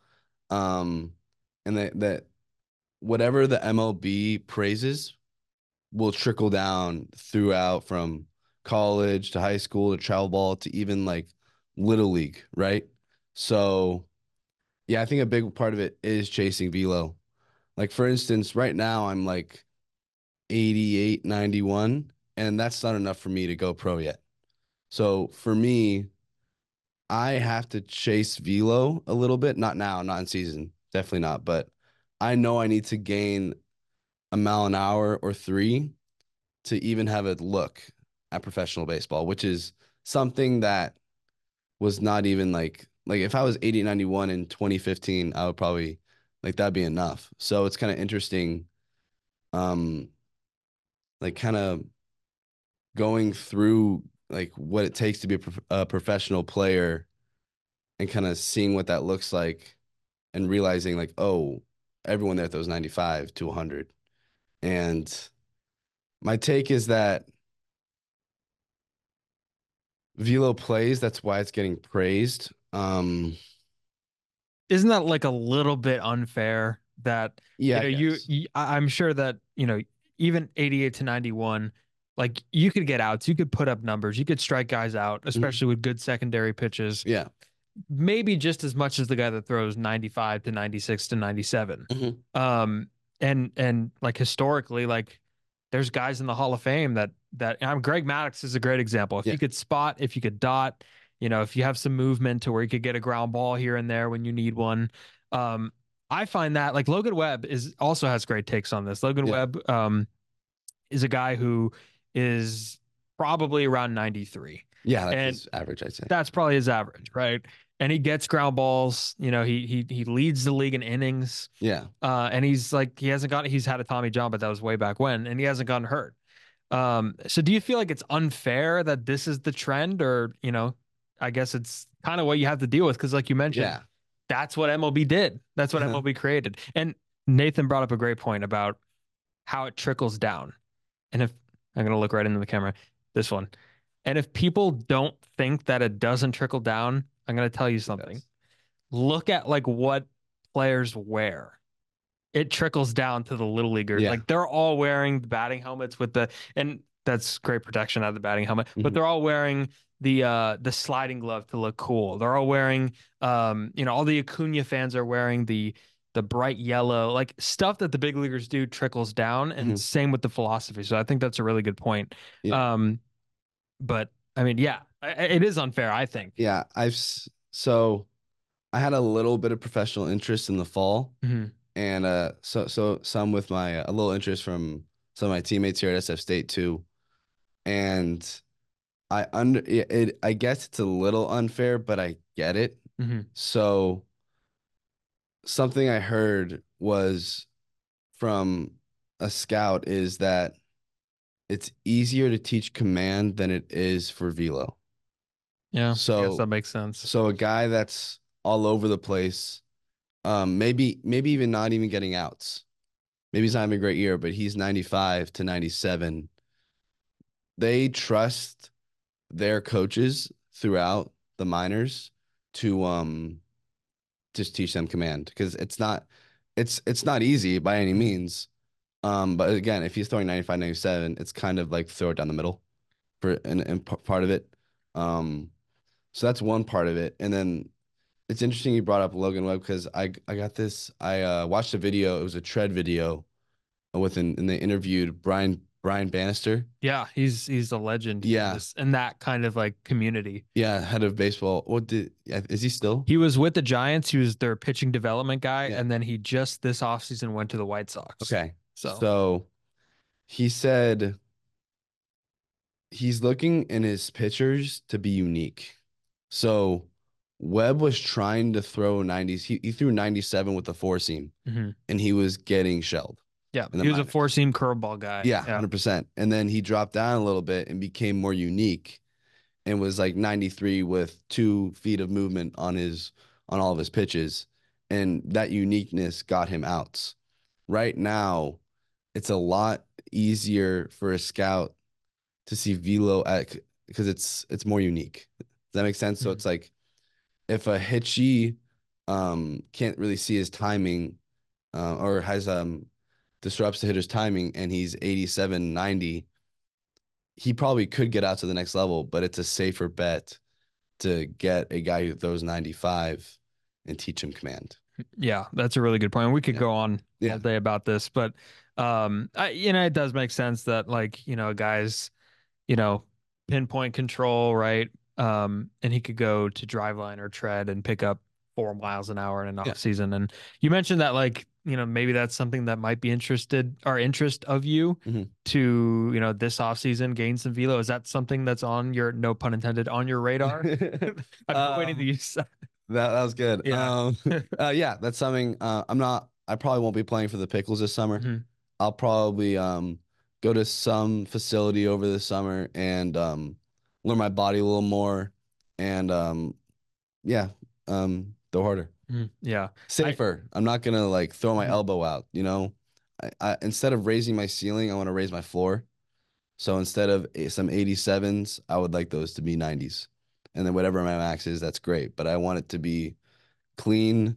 And that whatever the MLB praises will trickle down throughout from college to high school to travel ball to even like little league, right? So yeah, I think a big part of it is chasing velo. Like for instance, right now I'm like 88, 91, and that's not enough for me to go pro yet. So for me, I have to chase velo a little bit. Not now, not in season, definitely not. But I know I need to gain a mile an hour or three to even have a look at professional baseball, which is something that was not even like if I was 80, 91 in 2015, I would probably like that'd be enough. So it's kind of interesting, um, like kind of going through like what it takes to be a professional player and kind of seeing what that looks like and realizing like, oh, everyone there throws 95 to 100. And my take is that velo plays, that's why it's getting praised. Isn't that like a little bit unfair that, Yeah, you I know, guess. I'm sure that, even 88 to 91, like you could get outs, you could put up numbers, you could strike guys out, Mhm. especially with good secondary pitches, Yeah. maybe just as much as the guy that throws 95 to 96 to 97. Mhm. Um, and like historically, like there's guys in the Hall of Fame that Greg Maddux is a great example. If Yeah. you could spot, if you could dot, if you have some movement to where you could get a ground ball here and there when you need one. Um, I find that like Logan Webb is also has great takes on this. Logan Yeah. Webb is a guy who is probably around 93. Yeah, that's And his average, I'd say. that's probably his average, right? And he gets ground balls. He leads the league in innings. Yeah. And he's had a Tommy John, but that was way back when, and he hasn't gotten hurt. So do you feel like it's unfair that this is the trend, or I guess it's kind of what you have to deal with because, like you mentioned, Yeah. that's what MLB did. That's what MLB created. And Nathan brought up a great point about how it trickles down. And if I'm gonna look right into the camera, this one. And if people don't think that it doesn't trickle down, I'm gonna tell you It something. does. Look at like what players wear. It trickles down to the little leaguers. Yeah. Like they're all wearing the batting helmets and that's great protection out of the batting helmet, but Mhm. they're all wearing the sliding glove to look cool. They're all wearing all the Acuna fans are wearing the bright yellow, like stuff that the big leaguers do trickles down, and Mhm. same with the philosophy. So I think that's a really good point. Yeah. Um, but I mean, yeah, it is unfair, I think. Yeah. So I had a little bit of professional interest in the fall, Mhm. and so some with my a little interest from some of my teammates here at SF State too. And I guess it's a little unfair, but I get it. Mhm. So something I heard was from a scout is that it's easier to teach command than it is for velo. Yeah, I guess that So makes sense. so a guy that's all over the place, maybe even not even getting outs. Maybe he's not having a great year, but he's 95 to 97. They trust their coaches throughout the minors to just teach them command because it's not easy by any Mhm. means. But again, if he's throwing 95, 97, it's kind of like throw it down the middle for and part of it. Um, so that's one part of it. And then it's interesting you brought up Logan Webb because I got this. I watched a video. It was a tread video and they interviewed Brian Bannister. Yeah, he's a legend in Yeah, this in that kind of like community. yeah, head of baseball. Yeah, is he still? He was with the Giants. He was their pitching development guy, Yeah. and then he just this offseason went to the White Sox. Okay. So, So he said he's looking in his pitchers to be unique. So Webb was trying to throw 90s. He threw 97 with the four seam mhm. and he was getting shelled Yeah, in the he was a minors. four-seam curveball guy. Yeah, Yeah. 100%. And then he dropped down a little bit and became more unique and was like 93 with 2 feet of movement on all of his pitches. And that uniqueness got him outs. Right now, it's a lot easier for a scout to see velo at because it's more unique. Does that make sense? So Mhm. it's like if a hitchy can't really see his timing, or has disrupts the hitter's timing, and he's 87, 90, he probably could get out to the next level, but it's a safer bet to get a guy who throws 95 and teach him command. Yeah, that's a really good point. We could go on all day about this, but it does make sense that like, guys, pinpoint control, right? And he could go to driveline or tread and pick up 4 miles an hour in an off season. And you mentioned that like, maybe that's something that might be interest of you to, this off season gain some velo. Is that something that's on your, no pun intended, on your radar? I've been waiting to use that. That was good. Yeah. Yeah, that's something. I probably won't be playing for the Pickles this summer. I'll probably go to some facility over the summer and learn my body a little more and throw harder. Yeah. Safer. I'm not gonna like throw my elbow out, I instead of raising my ceiling, I want to raise my floor. So instead of some 87s, I would like those to be 90s. And then whatever my max is, that's great. But I want it to be clean,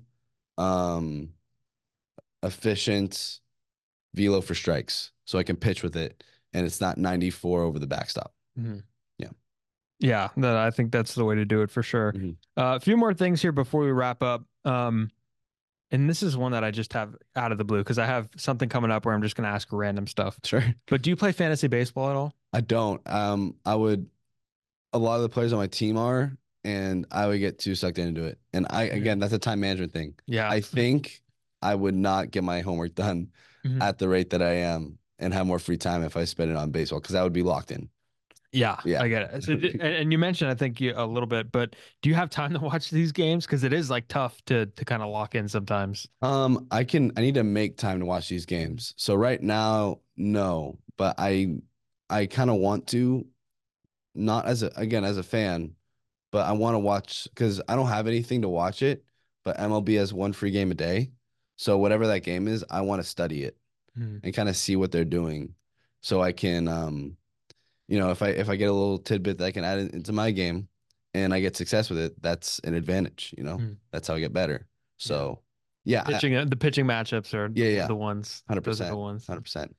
efficient velo for strikes, so I can pitch with it, and it's not 94 over the backstop. Yeah, no, I think that's the way to do it for sure. A few more things here before we wrap up. And this is one that I just have out of the blue because I have something coming up where I'm just going to ask random stuff. Sure. But do you play fantasy baseball at all? I don't. I would. A lot of the players on my team are, and I would get too sucked into it. And again, that's a time management thing. Yeah. I think I would not get my homework done at the rate that I am and have more free time if I spend it on baseball, because I would be locked in. Yeah, I get it. So, and you mentioned, I think a little bit, but do you have time to watch these games? Because it is like tough to kind of lock in sometimes. I need to make time to watch these games. So right now, no, but I kind of want to, not as a fan, but I want to watch because I don't have anything to watch it, but MLB has one free game a day. So whatever that game is, I want to study it and kind of see what they're doing, so I can if I get a little tidbit that I can add into my game and I get success with it, that's an advantage, That's how I get better. So yeah. The pitching matchups are the ones. 100%. Those are the ones. 100%.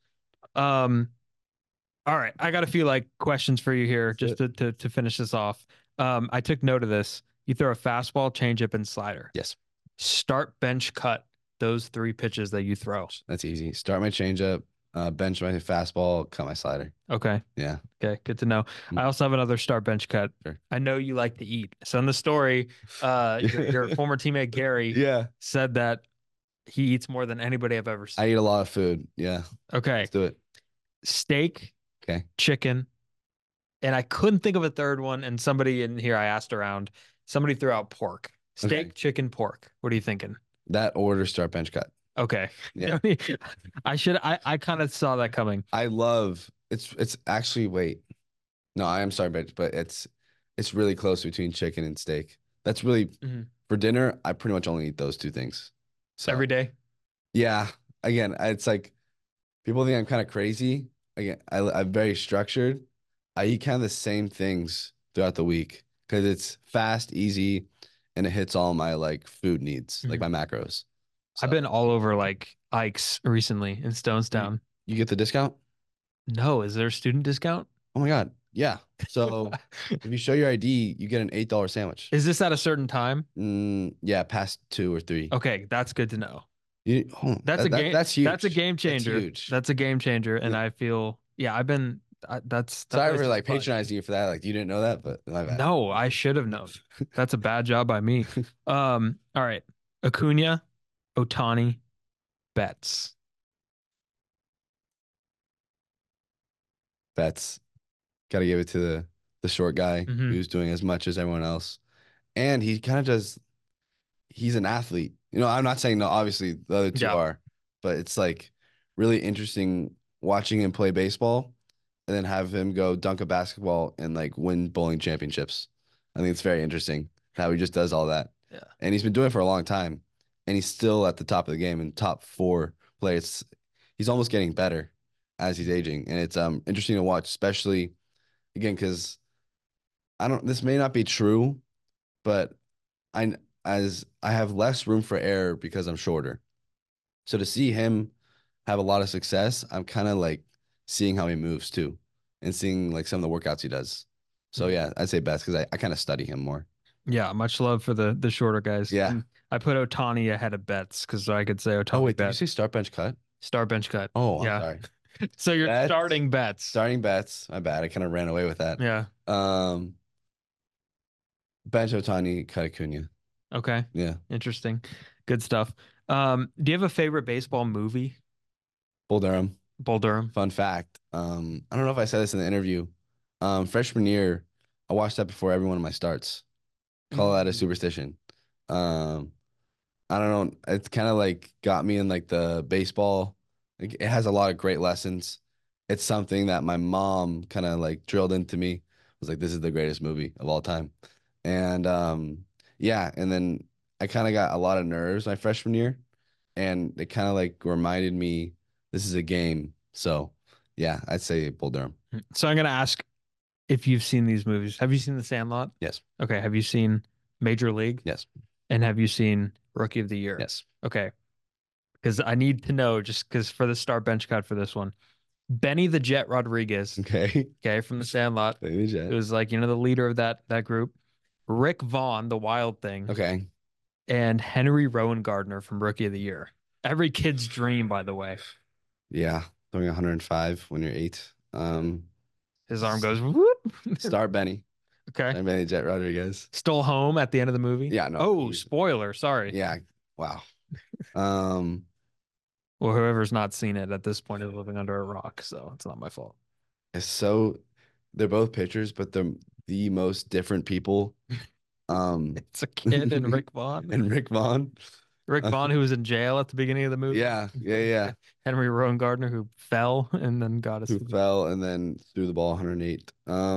All right. I got a few like questions for you here just to finish this off. I took note of this. You throw a fastball, changeup, and slider. Yes. Start, bench, cut those 3 pitches that you throw. That's easy. Start my changeup, bench my fastball, cut my slider. Okay. Yeah. Okay. Good to know. I also have another start, bench, cut. Sure. I know you like to eat. So in the story, your former teammate Gary said that he eats more than anybody I've ever seen. I eat a lot of food. Yeah. Okay. Let's do it. Steak. Okay. Chicken. And I couldn't think of a third one. And somebody in here, I asked around, somebody threw out pork. Steak, chicken, pork. What are you thinking? That order, start, bench, cut. Okay. Yeah. I kind of saw that coming. I love it's actually, wait. No, I am sorry, but it's really close between chicken and steak. That's really for dinner. I pretty much only eat those 2 things. So every day. Yeah. Again, it's like people think I'm kind of crazy. Again, I'm very structured. I eat kind of the same things throughout the week because it's fast, easy, and it hits all my like food needs, like my macros. So. I've been all over like Ike's recently in Stonestown. You get the discount? No, is there a student discount? Oh my God. Yeah. So if you show your ID, you get an $8 sandwich. Is this at a certain time? Yeah, past 2 or 3. Okay, that's good to know. That's huge. That's a game changer. That's huge. That's a game changer, and I feel sorry for like patronizing you for that. Like you didn't know that, but my bad. No, I should have known. That's a bad job by me. All right, Acuna, Ohtani, Betts. Betts. Got to give it to the short guy who's doing as much as everyone else, and he kind of does. He's an athlete. I'm not saying no. Obviously, the other 2 are, but it's like really interesting watching him play baseball, and then have him go dunk a basketball and like win bowling championships. I think it's very interesting how he just does all that. Yeah, and he's been doing it for a long time, and he's still at the top of the game and top 4 players. He's almost getting better as he's aging, and it's interesting to watch, especially again because this may not be true, but as I have less room for error because I'm shorter. So to see him have a lot of success, I'm kind of like seeing how he moves too, and seeing like some of the workouts he does. So yeah, I'd say best because I kind of study him more. Yeah, much love for the shorter guys. Yeah. And I put Otani ahead of Betts because I could say Oh Otani wait, did you bet say start bench cut? start bench cut. Oh, I'm Yeah. sorry. So you're Betts. starting Betts. Starting bets. My bad. I kind of ran away with that. Yeah. Bench Otani, cut Acuna. Okay. Yeah. Interesting. Good stuff. Do you have a favorite baseball movie? Bull Durham. Bull Durham. Fun fact. I don't know if I said this in the interview. Freshman year, I watched that before every one of my starts. Call that a superstition. Um, I don't know. It's kind of like got me in like the baseball. Like, it has a lot of great lessons. It's something that my mom kind of like drilled into me. Was like, this is the greatest movie of all time. And yeah, and then I kind of got a lot of nerves my freshman year, and it kind of like reminded me this is a game. So yeah, I'd say Bull Durham. So I'm gonna ask if you've seen these movies. Have you seen The Sandlot? Yes. Okay. Have you seen Major League? Yes. And have you seen Rookie of the Year? Yes. Okay. Because I need to know, just because for the start bench cut for this one, Benny the Jet Rodriguez, Okay. okay, from The Sandlot. It was like, the leader of that group. Rick Vaughn, the Wild Thing, Okay. and Henry Rowan Gardner from Rookie of the Year. Every kid's dream, by the way. Yeah. Throwing 105 when you're 8. His arm goes whoop. Start Benny. Okay. And Benny Jet Rodriguez. Stole home at the end of the movie. Yeah, no. Oh, spoiler. Sorry. Yeah. Wow. Well, whoever's not seen it at this point is living under a rock, so it's not my fault. It's so they're both pitchers, but they're the most different people. It's a kid and Rick Vaughn. And Rick Vaughn. Rick Vaughn, who was in jail at the beginning of the movie. Yeah. Henry Rowan Gardner, who fell and then got Who fell and then threw the ball 108.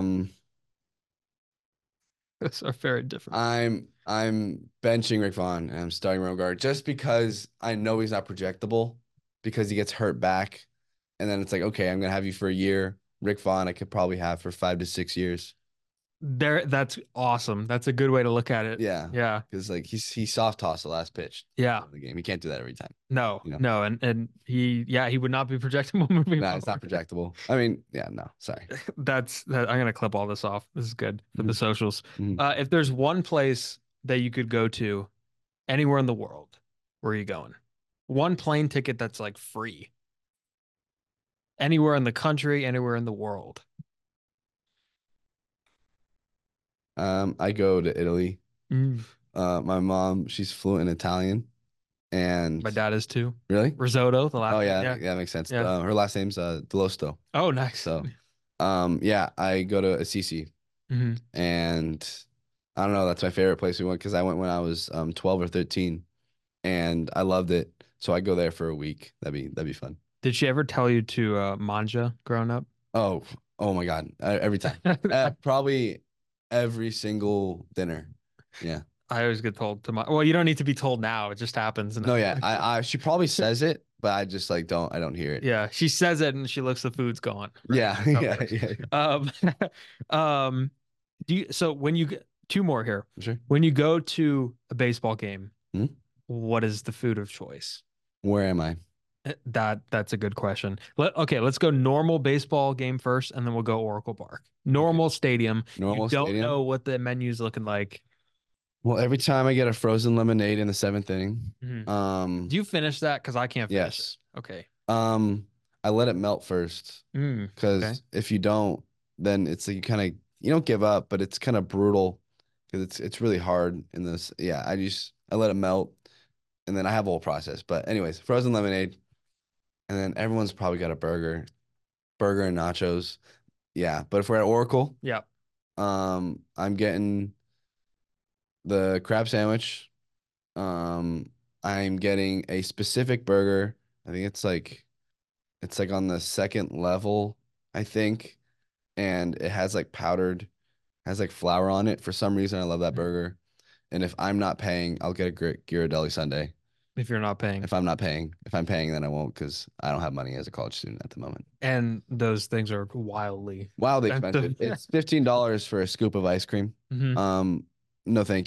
Those are very different. I'm benching Rick Vaughn and I'm starting Rowan Gardner just because I know he's not projectable because he gets hurt back. And then it's like, okay, I'm gonna have you for a year. Rick Vaughn, I could probably have for 5 to 6 years. That's awesome. That's a good way to look at it. Yeah. Yeah. Because like he soft tossed the last pitch. Yeah. Of the game. He can't do that every time. No. You know? No. And he would not be projectable moving No, forward. it's not projectable. I mean, yeah, no, sorry. I'm gonna clip all this off. This is good for the socials. Mhm. If there's one place that you could go to anywhere in the world, where are you going? One plane ticket that's like free. Anywhere in the country, anywhere in the world. I go to Italy. My mom, she's fluent in Italian, and My dad is too. really Risotto, the last Oh name. yeah, that makes sense. Yeah. Her last name's Delosto. Oh, nice. So, yeah, I go to Assisi, Mhm. and I don't know. That's my favorite place we went because I went when I was 12 or 13, and I loved it. So I go there for a week. That'd be fun. Did she ever tell you to manja growing up? Oh my God, every time, probably every single dinner. Yeah. I always get told to well, you don't need to be told now. It just happens. No, yeah. I she probably says it, but I just like I don't hear it. Yeah, she says it and she looks the food's gone. Right? Yeah, That's how it works. So when you get 2 more here, Sure. when you go to a baseball game, Hmm? what is the food of choice? Where am I? That's a good question. Let's go normal baseball game first, and then we'll go Oracle Park. Normal stadium. Normal You don't stadium? know what the menu's looking like. Well, every time I get a frozen lemonade in the 7th inning, Do you finish that? Because I can't finish yes. it. Okay. I let it melt first because okay. if you don't, then it's like you don't give up, but it's kind of brutal because it's really hard in this. Yeah, I let it melt, and then I have a whole process. But anyways, frozen lemonade, and then everyone's probably got a burger and nachos. Yeah, but if we're at Oracle, Yeah. I'm getting the crab sandwich. I'm getting a specific burger. I think it's like on the second level, I think, and it has like has like flour on it. For some reason, I love that burger. And if I'm not paying, I'll get a Ghirardelli sundae. If you're not paying. If I'm not paying, if I'm paying, then I won't because I don't have money as a college student at the moment. And those things are wildly expensive. It's $15 for a scoop of ice cream. Mhm. No, thank you.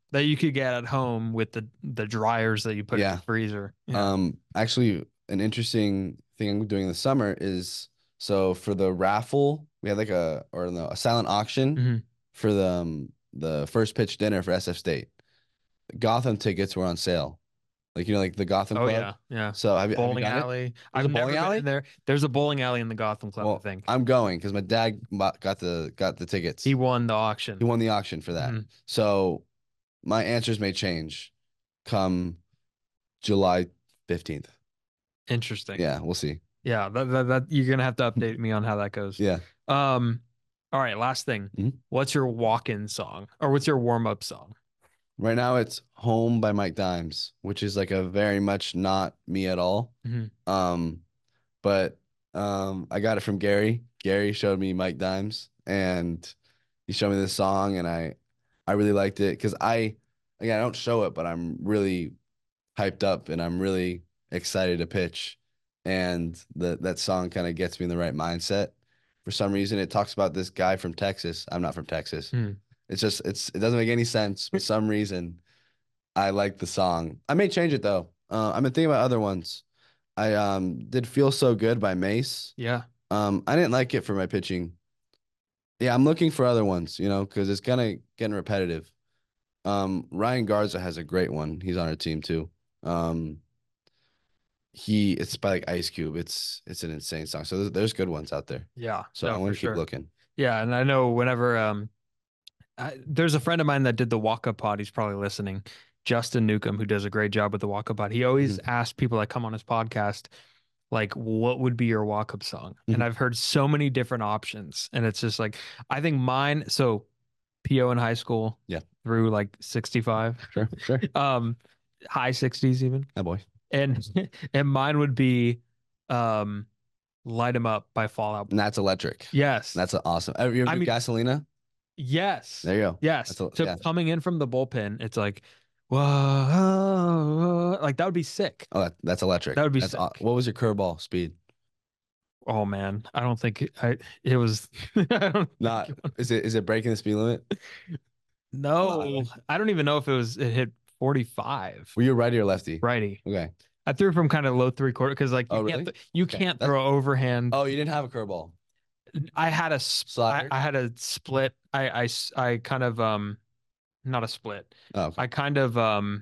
that you could get at home with the dryers that you put in Yeah. the freezer. Yeah. Actually, an interesting thing I'm doing this summer is so for the raffle, we had like a silent auction Mhm. for the first pitch dinner for SF State. Gotham tickets were on sale. Like like the Gotham Oh Club. yeah, yeah. So have you Bowling done it? alley. There's I've a never bowling been alley? in there. There's a bowling alley in the Gotham Club, I Well, think. I'm going because my dad got the tickets. He won the He auction. won the auction for that. Mhm. So my answers may change come July 15th. Interesting. Yeah, we'll see. Yeah, that you're gonna have to update me on how that goes. Yeah. Um, all right, last thing. Mhm. What's your walk-in song or what's your warm-up song? Right now it's Home by Mike Dimes, which is like a very much not me at all. Mhm. Um, but I got it from Gary. Gary showed me Mike Dimes and he showed me this song and I really liked it because again I don't show it, but I'm really hyped up and I'm really excited to pitch. And that song kind of gets me in the right mindset. For some reason, it talks about this guy from Texas. I'm not from Texas. Hmm. It doesn't make any sense. For some reason, I like the song. I may change it though. I've been thinking about other ones. I did Feel So Good by Mace. Yeah. I didn't like it for my pitching. Yeah, I'm looking for other ones, because it's kind of getting repetitive. Ryan Garza has a great one. He's on our team too. Um, it's by like Ice Cube. It's an insane song. So there's good ones out there. Yeah. So No, I for want to keep sure. looking. Yeah, and I know whenever there's a friend of mine that did the walk-up pod. He's probably listening. Justin Newcomb, who does a great job with the walk-up pod. He always Mhm. asks people that come on his podcast, like, what would be your walk-up song? And Mhm. I've heard so many different options. And it's just like, I think mine, so PO in high school, Yeah. through like 65, Sure, sure. high 60s even. Oh boy. And and mine would be um Light 'Em Up by Fall Out Boy. And that's electric. Yes. That's awesome. You ever I do mean, Gasolina? yes. There you go. Yes. So yeah. coming in from the bullpen, it's like, whoa, like that would be sick. Oh, that's electric. That would be That's sick. what was your curveball speed? Oh man, I don't think it was. I don't Not think is it breaking the speed limit? no, I don't even know if it hit 45. Were you righty or lefty? Righty. Okay. I threw from kind of low three-quarter because like Oh, you really? can't you Okay. can't throw overhand. Oh, you didn't have a curveball. I had a Slider? I had a split. I kind of not a split. Oh, okay. I kind of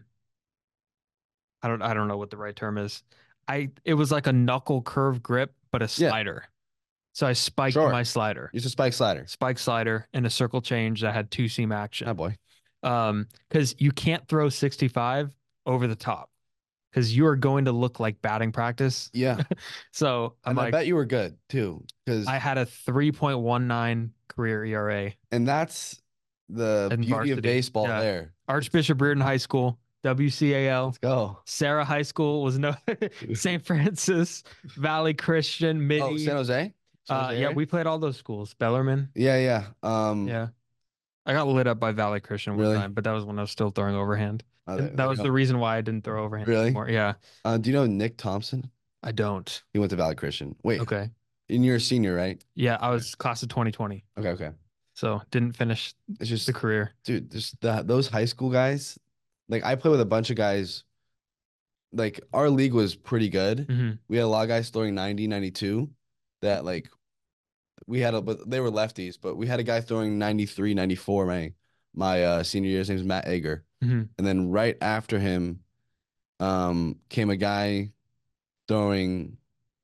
I don't know what the right term is. It was like a knuckle curve grip, but a Yeah. slider. So I spiked Sure. my slider. Use a spike slider. Spike slider and a circle change that had two seam action. Oh boy. Because you can't throw 65 over the top because you are going to look like batting practice. Yeah. So I'm And I like, bet you were good too, because I had a 3.19 career ERA. and that's the In beauty varsity. of baseball Yeah. there. Archbishop Reardon High School, WCAL. Let's go. Sarah High School was no St. Francis Valley Christian, Midi. Oh, San Jose? San Jose Yeah, area? we played all those schools. Bellarmine. Yeah. Yeah. I got lit up by Valley Christian one Really? time, but that was when I was still throwing overhand. Oh, And that was the reason why I didn't throw overhand Really? anymore. Yeah. Do you know Nick Thompson? I don't. He went to Valley Christian. Wait, Okay. and you're a senior, right? Yeah, I was class of 2020. Okay. So didn't finish It's just, the career. dude, just those high school guys. Like I play with a bunch of guys. Like our league was pretty good. Hmm. We had a lot of guys throwing 90, 92 that like but they were lefties, but we had a guy throwing 93, 94 my senior year. His name's Matt Egger. Hmm. And then right after him came a guy throwing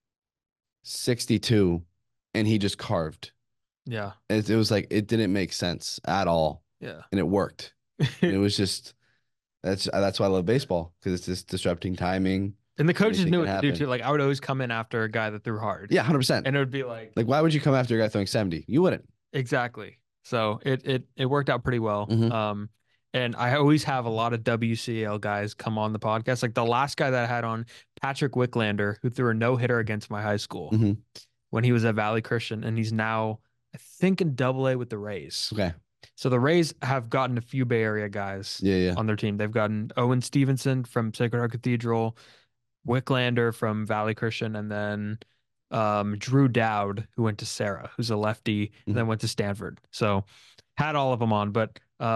62 and he just carved. Yeah. It was like it didn't make sense at all. Yeah. And it worked. And it was just that's why I love baseball, because it's just disrupting timing. And the coaches Anything knew can what to do happen. too. Like I would always come in after a guy that threw hard. Yeah, 100%. And it would be like Like, why would you come after a guy throwing 70? You wouldn't. exactly. So it worked out pretty well. Mhm. And I always have a lot of WCL guys come on the podcast. Like the last guy that I had on, Patrick Wicklander, who threw a no-hitter against my high school Mhm. when he was at Valley Christian, and he's now, I think, in AA with the Rays. Okay. So the Rays have gotten a few Bay Area guys Yeah. on their team. They've gotten Owen Stevenson from Sacred Heart Cathedral, Wicklander from Valley Christian, and then Drew Dowd, who went to Sarah, who's a lefty, and then went to Stanford. So had all of them on, but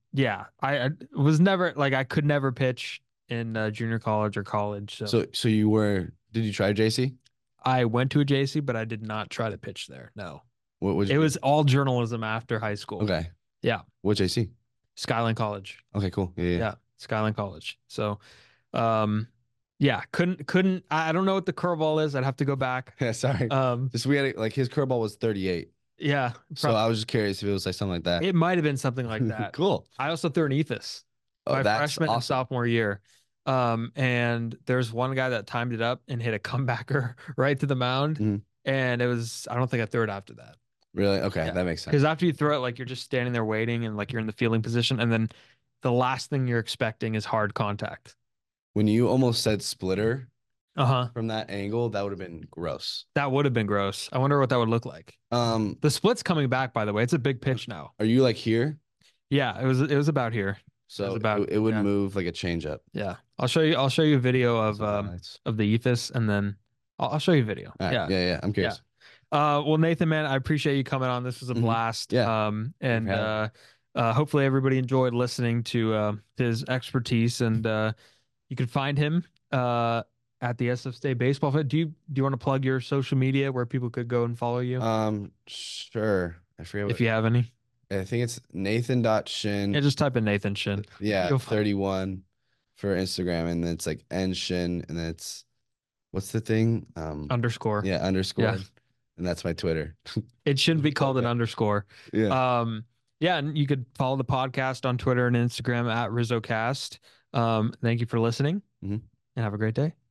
Yeah, I was never like I could never pitch in junior college or college. So So did you try JC? I went to a JC, but I did not try to pitch there. No, What was it was all journalism after high school. okay? Yeah, What JC? Skyline College. Okay, cool. Yeah. Yeah, Skyline College. So, um, yeah, couldn't. I don't know what the curveball is. I'd have to go back. Yeah, sorry. Just we had like his curveball was 38. Yeah, So I was just curious if it was like something like that. it might have been something like that. Cool. I also threw an ethos my That's freshman and awesome. sophomore year. And there's one guy that timed it up and hit a comebacker right to the mound. Mhm. And I don't think I threw it after that. Really? Okay, Yeah. that makes sense. Because after you throw it, like you're just standing there waiting and like you're in the fielding position. And then the last thing you're expecting is hard contact. When you almost said splitter Uh-huh. from that angle, that would have been gross. That would have been gross. I wonder what that would look like. The split's coming back, by the way. It's a big pitch now. Are you like here? Yeah, it was about here. So about- it would yeah. move like a changeup. Yeah. I'll show you a video of Highlights. the ethos, and then I'll show you a video. All right. Yeah. Yeah. I'm curious. Well, Nathan, man, I appreciate you coming on. This was a Mhm. blast. Yeah. And hopefully everybody enjoyed listening to his expertise, and you can find him at the SF State Baseball Fit. Do you want to plug your social media where people could go and follow you? Sure. I forget if you have any. I think it's Nathan.Shin. Yeah, just type in Nathan Shin. Yeah, You'll find- 31 for Instagram, and then it's like nshin, and then it's what's the thing? Underscore. Yeah, underscore. Yeah. And that's my Twitter. It shouldn't be called an underscore. Yeah. Yeah, and you could follow the podcast on Twitter and Instagram at RizzoCast. Thank you for listening, Mhm. and have a great day.